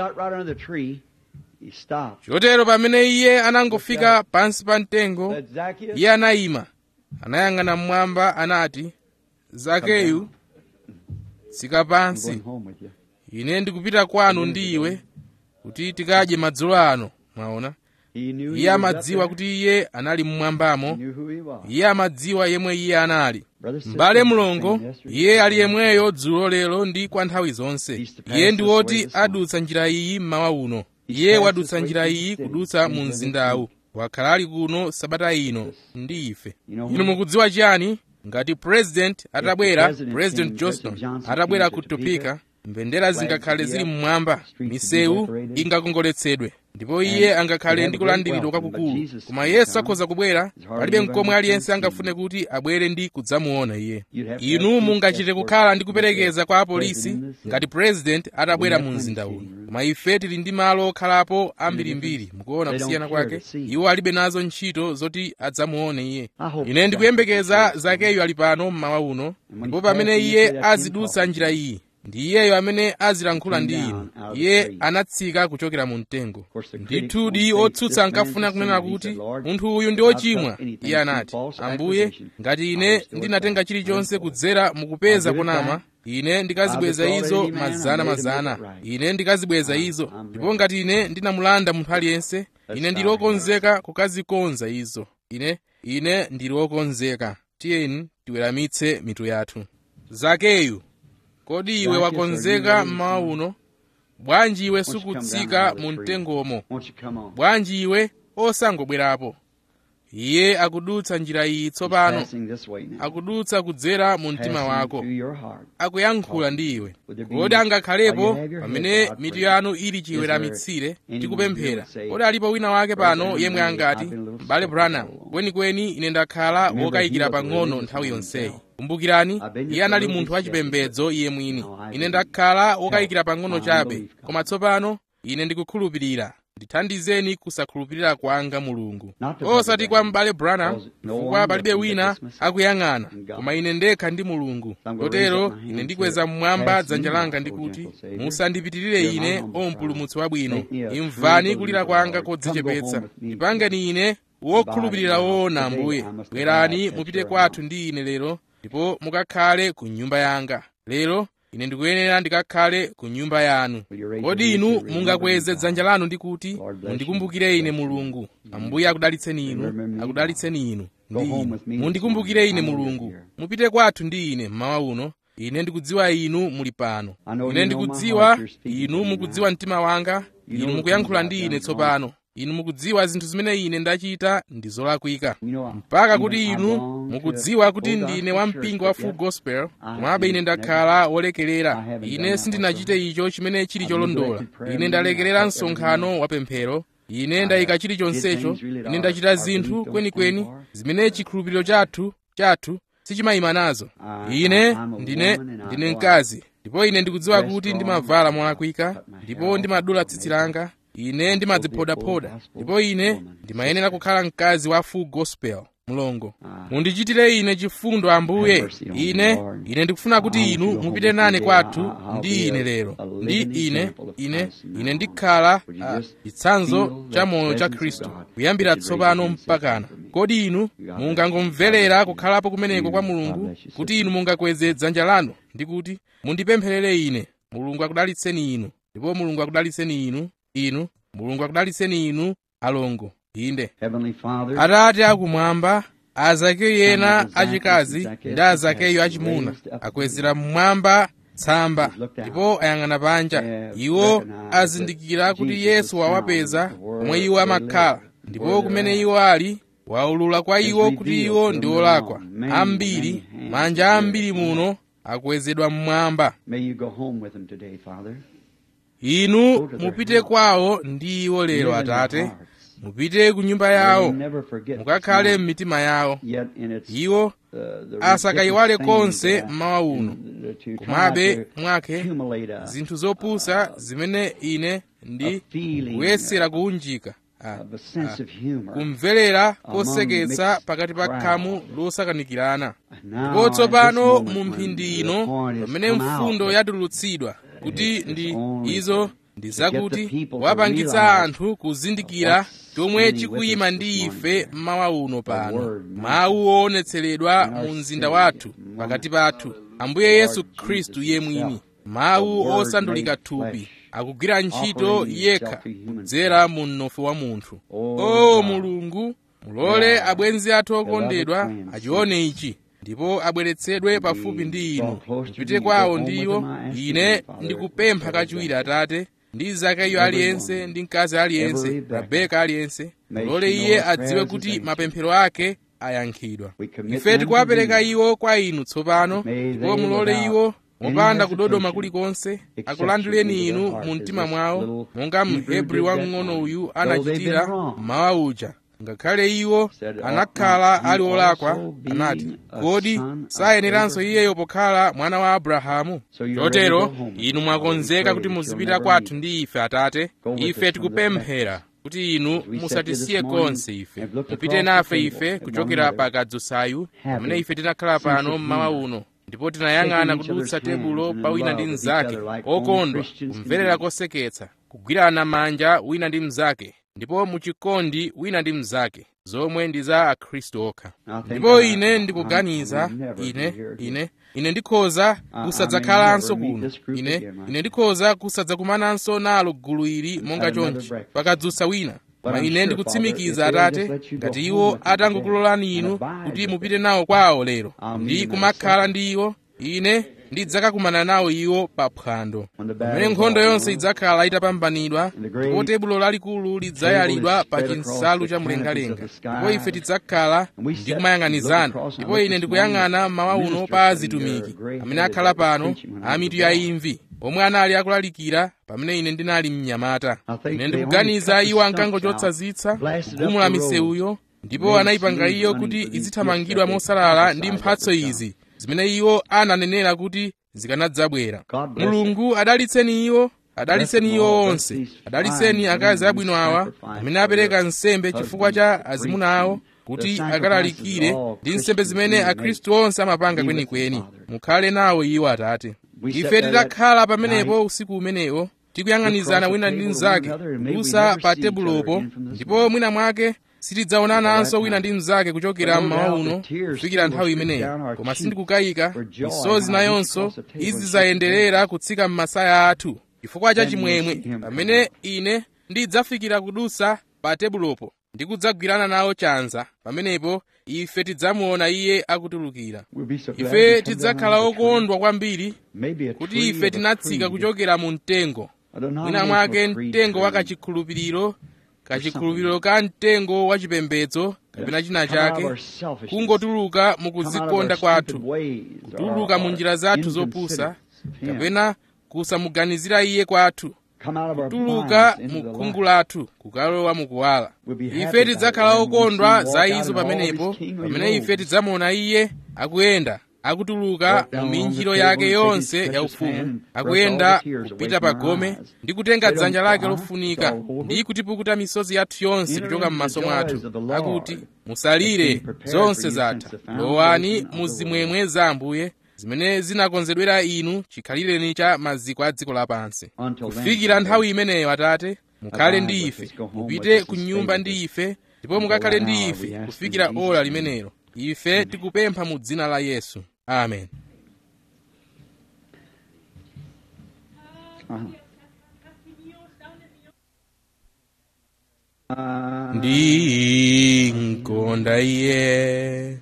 Chotero pamene iye anangofika pansi pa mtengo, iye anayima, anayang'ana mmwamba anati, Zakeyu, tsika pansi. Ine ndikupita kwanu ndi iwe kuti tikadye madzulo ano. Mwaona? Iye amadziwa kuti iye anali mmwambamo. Iye amadziwa yemwe iye anali. M'bale mlongo, iye ali yemweyo dzulo lero ndi kwa nthawi zonse. Iye ndi woti adutsa njira iyi mmawa uno. Iye wadutsa njira iyi kudutsa mu mzindawu. Wakhala ali kuno sabata ino ndi ife. Inu mukudziwa chiyani? Ngati president atabwera, President Johnston atabwera ku Topeka, mbendera zingakhale zili mmwamba, misewu ingakongoletsedwe, ndipo iye angakhale ndi kulandiridwa kwakukulu. Koma Yesu akhoza kubwera, palibe mkomwe aliyense angafune kuti abwere ndi kudzamuona iye. Inu mungachite kukhala ndi kuperekeza kwa apolisi ngati president atabwera mu mzinda uno. Koma ife tili ndi malo okhalapo ambirimbiri, mukuona kusiyana kwake. Iwo alibe nazo ntchito zoti adzamuone iye. Ine ndikuyembekeza Zakeyu ali pano mmawa uno, ndipo pamene iye azidutsa njira iyi, ndi iyeyo amene azilankhula ndi inu. Iye anatsika kuchokera mu mtengo. Ndithudi otsutsa ankafuna kunena kuti munthu uyu ndi ochimwa. Iye anati, Ambuye, ngati ine ndinatenga chilichonse kudzera mukupeza konama, ine ndikazibweza izo mazana mazana. Ine ndikazibweza izo. Ndipo ngati ine ndinamulanda munthu aliyense, ine ndili wokonzeka kukazikonza izo. Ine, ine ndili wokonzeka. Tiyeni tiweramitse mitu yathu. Zakeyu, kodi iwe wakonzeka mmawa uno? Bwanji iwe sukutsika mu mtengomo? Bwanji iwe osangobwerapo? Iye akudutsa njira iyi tsopano, akudutsa kudzera mu mtima wako, akuyankhula ndi iwe. Kodi angakhalepo pamene mitu yanu ili chiweramitsire tikupemphera? Kodi alipo wina wake pano yemwe angati, M'bale Branham, kwenikweni ine ndakhala wokayikira pang'ono nthawi yonseyi. Kumbukirani, iye anali munthu wachipembedzo iye mwini. Ine ndakhala wokayikira pang'ono chabe, koma tsopano ine ndikukhulupirira. Ndithandizeni kusakhulupirira kwanga Mulungu. Osati kwa M'bale Branham, chifukwa palibe wina akuyang'ana, koma ine ndekha ndi Mulungu. Kotero ine ndikweza mmwamba dzanja langa ndikuti, musandipitirire ine, o mpulumutsi wabwino. Imvani kulira kwanga kodzichepetsa. Ndipangeni ine wokhulupirira woona, Ambuye. Bwerani mupite kwathu ndi ine lero, ndipo mukakhale ku nyumba yanga. Lero ine ndikuyenera ndikakhale ku nyumba yanu. Kodi inu mungakweze dzanja lanu ndikuti, mundikumbukire ine Mulungu. Ambuye akudalitseni inu, akudalitseni inu ndi inu. Mundikumbukire ine Mulungu. Mupite kwathu ndi ine mmawa uno. Ine ndikudziwa inu muli pano. Ine ndikudziwa inu mukudziwa mtima wanga. Inu mukuyankhula ndi ine tsopano. inu mukudziwa zinthu zimene ine ndachita ndi zolakwika, mpaka kuti inu mukudziwa kuti ndine wa mpingo wa Full Gospel, komabe ine ndakhala wolekerera. Ine sindinachite icho chimene chili cholondola. Ine ndalekerera msonkhano wa pemphero. Ine ndayika chilichonsecho. Ine ndachita zinthu kwenikweni zimene chikhulupiriro chathu chathu sichimayima nazo. Ine ndine ndine mkazi, ndipo ine ndikudziwa kuti ndimavala molakwika, ndipo ndimadula tsitsi langa, ine ndimadziphodaphoda, ndipo ine ndimayenera kukhala mkazi wa Full Gospel. Mulongo, mundichitire ine chifundo Ambuye. Ine ine ndikufuna kuti inu mupite nane kwathu ndi ine lero, ndi ine ine ine ndikhala chitsanzo cha moyo cha Khristu kuyambira tsopano mpakana. Kodi inu mungangomverera kukhalapo kumeneko kwa Mulungu, kuti inu mungakweze dzanja lanu ndi kuti mundipempherere ine? Mulungu akudalitseni inu, ndipo Mulungu akudalitseni inu, inu Mulungu akudalitseni inu alongo. Inde Atate akumwamba, Azakeyu ena achikazi ndi Azakeyu achimuna akwezera mmwamba tsamba, ndipo ayang'ana panja. Iwo azindikira kuti Yesu wawapeza pomwe iwo amakhala, ndipo kumene iwo ali waulula kwa iwo kuti iwo ndi olakwa. Ambiri, manja ambiri muno akwezedwa mmwamba. Inu mupite kwawo ndi iwo lero Atate, mupite ku nyumba yawo, mukakhale m'mitima yawo. Iwo asakayiwale konse mmawa uno, komabe mwake zinthu zopusa zimene ine ndi kuyesera kuunjika, ah, ah, kumverera koseketsa pakati pa khamu losakanikirana. Ndipo tsopano mu mphindi ino pamene mfundo yatulutsidwa kuti ndi izo ndi zakuti wapangitsa anthu kuzindikira chomwe chikuyima ndi ife mmawa uno pano. Mawu oonetseredwa mu mzinda wathu pakati pathu, Ambuye Yesu Khristu iye mwini, mawu osandulika thupi, akugwira ntchito yekha kudzera mu mnofu wa munthu. O Mulungu, mulole abwenzi athu okondedwa achione ichi, ndipo abweretsedwe pafupi ndi inu. Mupite kwawo ndiwo. Ine ndikupempha kachiwiri Atate, ndi Zakeyu aliyense ndi mkazi aliyense, Rebeka aliyense, mulole iye adziwe kuti mapemphero ake ayankhidwa. Ife tikuwapereka iwo kwa inu tsopano, ndipo mulole iwo mopanda kudodoma kulikonse akulandireni inu mu mtima mwawo, monga Mhebri wamng'ono uyu anachitira mmawa uja. Ngakhale iwo anakhala ali olakwa, anati, kodi sayeneranso iyeyo pokhala mwana wa Abrahamu? Chotero inu mwakonzeka kuti muzipita kwathu ndi ife Atate. Ife tikupemphera kuti inu musatisiye konse ife, mupite nafe ife kuchokera pa kadzusayu pamene ife tinakhala pano mmawa uno, ndipo tinayang'ana kudutsa tebulo pa wina ndi mnzake, okondwa, kumverera koseketsa, kugwirana manja wina ndi mnzake, ndipo muchikondi wina ndi mnzake, zomwe ndi za Akhristu okha. Ndipo ine ndikuganiza, ine ine ine ndikhoza kusadzakhalanso kuno, ine ine ndikhoza kusadzakumananso nalo gulu ili monga chonchi pakadzutsa wina. Koma ine ndikutsimikiza Atate, ngati iwo atangokulolani inu kuti mupite nawo kwawo lero ndi kumakhala ndi iwo, ine ndidzakakumana nawo iwo pa phwando. Pamene nkhondo yonse idzakhala itapambanidwa, ndipo tebulo lalikulu lidzayalidwa pa chinsalu cha mlengalenga, ndipo ife tidzakhala ndi kumayang'anizana. Ndipo ine ndikuyang'ana mmawa uno pa azitumiki amene akhala pano, a mitu ya imvi, omwe anali akulalikira pamene ine ndinali mnyamata. Ine ndikuganiza iwo ankangochotsa zitsa, kugumula misewuyo, ndipo anayipanga iyo kuti izithamangidwa mosalala ndi mphatso izi zimene iwo ananenera kuti zikanadzabwera. Mulungu adalitseni iwo, adalitseni iwo onse, adalitseni akazi abwino awa amene apereka nsembe chifukwa cha azimuna awo kuti akalalikire ndi nsembe zimene Akhristu onse amapanga kwenikweni. Mukhale nawo iwo Atate. Ife titakhala pamenepo usiku umenewo tikuyang'anizana wina ndi mnzake kudusa pa tebulopo, ndipo mwina mwake sitidzaonananso wina ndi mnzake kuchokera mmawa uno kufikira nthawi imeneyo. Koma sindikukayika, misozi nayonso izidzayenderera kutsika m'masaya athu chifukwa cha chimwemwe pamene ine ndidzafikira kudusa pa tebulopo ndi kudzagwirana nawo chanza. Pamenepo ife tidzamuona iye akutulukira. Ife tidzakhala okondwa kwambiri kuti ife tinatsika kuchokera mu mtengo, mwina mwake mtengo wa kachikhulupiriro kachikhulupiriro ka mtengo wa chipembedzo kapena china chake, kungotuluka mukudzikonda kwathu, kutuluka mu njira zathu zopusa kapena kusamuganizira iye kwathu, kutuluka mu khungu lathu kukalowa mukuwala. Ife tidzakhala okondwa za izo pamenepo, pamene ife tidzamuona iye akuyenda akutuluka mu minjiro yake yonse yaufumu, akuyenda kupita pa gome ndi kutenga dzanja lake lofunika ndi kutipukuta misozi yathu yonse kuchoka m'maso mwathu, akuti musalire, zonse zatha, lowani mu zimwemwe za Ambuye zimene zinakonzedwera inu chikhalireni cha maziko a dziko lapansi. Kufikira nthawi imeneyo, Atate, mukhale ndi ife, mupite ku nyumba ndi ife, ndipo mukakhale ndi ife kufikira ora limenelo. Ife tikupempha mu dzina la Yesu. Amen. Ndinkonda iye,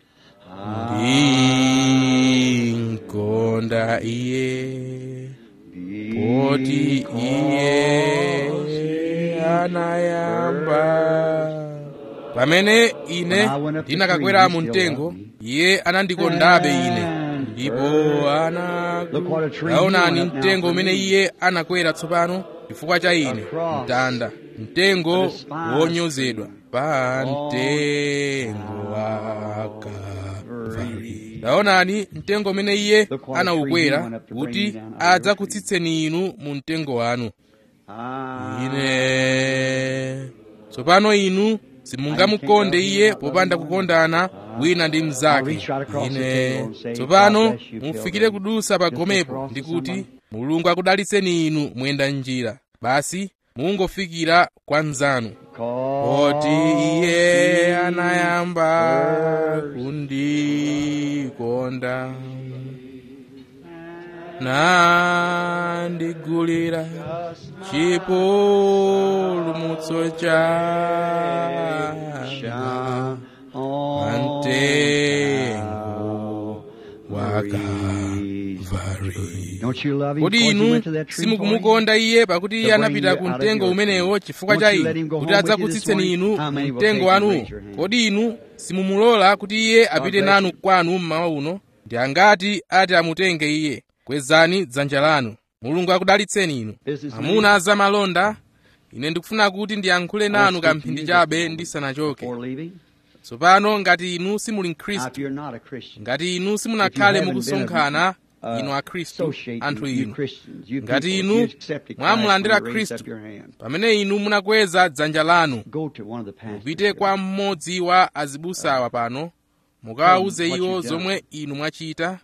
ndinkonda iye, poti iye anayamba. Pamene ine ndinakakwera mu mtengo, iye anandikondabe ine, ndipo anakuonani mtengo umene iye anakwera tsopano chifukwa cha ine, mtanda, mtengo wonyozedwa pa mtengo wa Kalvari. Taonani mtengo umene iye anaukwera kuti adzakutsitseni inu mu mtengo wanu. Ine tsopano inu simungamukonde iye popanda kukondana wina ndi mnzake. Ine tsopano mufikire kudusa pa gomepo ndikuti Mulungu akudalitseni inu muyenda njira. Basi mungofikira kwa mnzanu, poti iye anayamba kundikonda, nandigulira chipulumutso changa pamtengo wa Kalvari. Kodi inu simukumukonda iye pakuti iye anapita ku mtengo umenewo chifukwa cha inu kuti adzakutsitseni inu mu mtengo wanuwo? Kodi inu simumulola kuti iye apite nanu kwanu mmawa uno? Ndi angati ati amutenge iye? Kwezani dzanja lanu. Mulungu akudalitseni inu. Amuna za malonda, ine ndikufuna kuti ndiyankhule nanu kamphindi chabe ndisanachoke. Tsopano ngati inu simuli Mkhristu, ngati inu simunakhale mukusonkhana inu akhristu, anthu inu, ngati inu mwamulandira Khristu, pamene inu munakweza dzanja lanu, mupite kwa mmodzi wa azibusawa pano, mukawawuze iwo zomwe inu mwachita,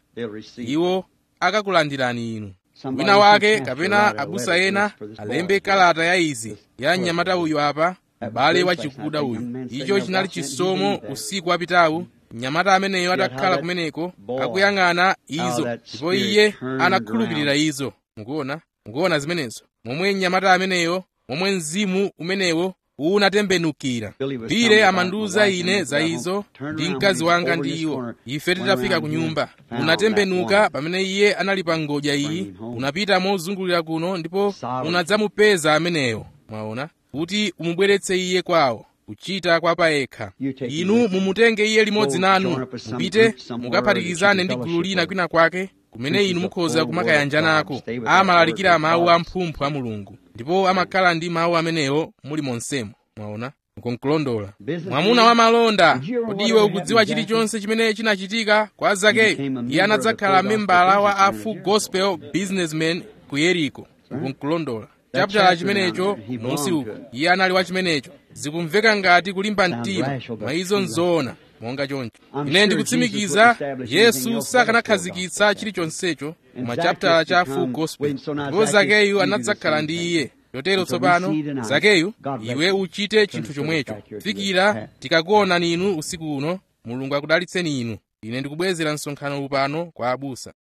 iwo akakulandirani inu. Wina wake kapena abusa ena alembe kalata ya izi ya mnyamata uyu apa, m'bale wachikuda uyu. Icho chinali chisomo usiku wapitawu. Mnyamata ameneyo atakhala kumeneko akuyang'ana izo, ndipo iye anakhulupirira izo. Mukuona, mukuona zimenezo, momwe mnyamata ameneyo, momwe mzimu umenewo unatembenukira. Pire amandiwuza ine za izo ndi mkazi wanga ndi iwo. Ife titafika ku nyumba, unatembenuka pamene iye anali pa ngodya iyi, unapita mozungulira kuno ndipo unadzamupeza ameneyo. Mwaona, kuti umubweretse iye kwawo, kuchita kwa payekha. Inu mumutenge iye limodzi nanu, mupite mukaphatikizane ndi gulu lina kwina kwake, kumene inu mukhoza kumakayanjanako. Amalalikira mawu amphumphu a Mulungu, ndipo amakhala ndi mawu amenewo muli monsemo. Mwaona, mukunkulondola. Mwamuna wa malonda, kodi iwe ukudziwa chilichonse chimene chinachitika kwa Zakeyu? Iye anadzakhala membala wa a Full Gospel Businessman ku Yeriko. Mukunkulondola. Chaputala chimenecho musi uko iye anali wa chimenecho. Zikumveka ngati kulimba mtima, mwa izo nzoona monga choncho. Ine ndikutsimikiza Yesu sakanakhazikitsa chilichonsecho mu chaputala cha Full Gospel, ndipo Zakeyu anadzakhala ndi iye. Chotero tsopano, Zakeyu, iwe uchite chinthu chomwecho. Fikira tikakuonani inu usiku uno. Mulungu akudalitseni inu. Ine ndikubwezera msonkhano upano kwa abusa.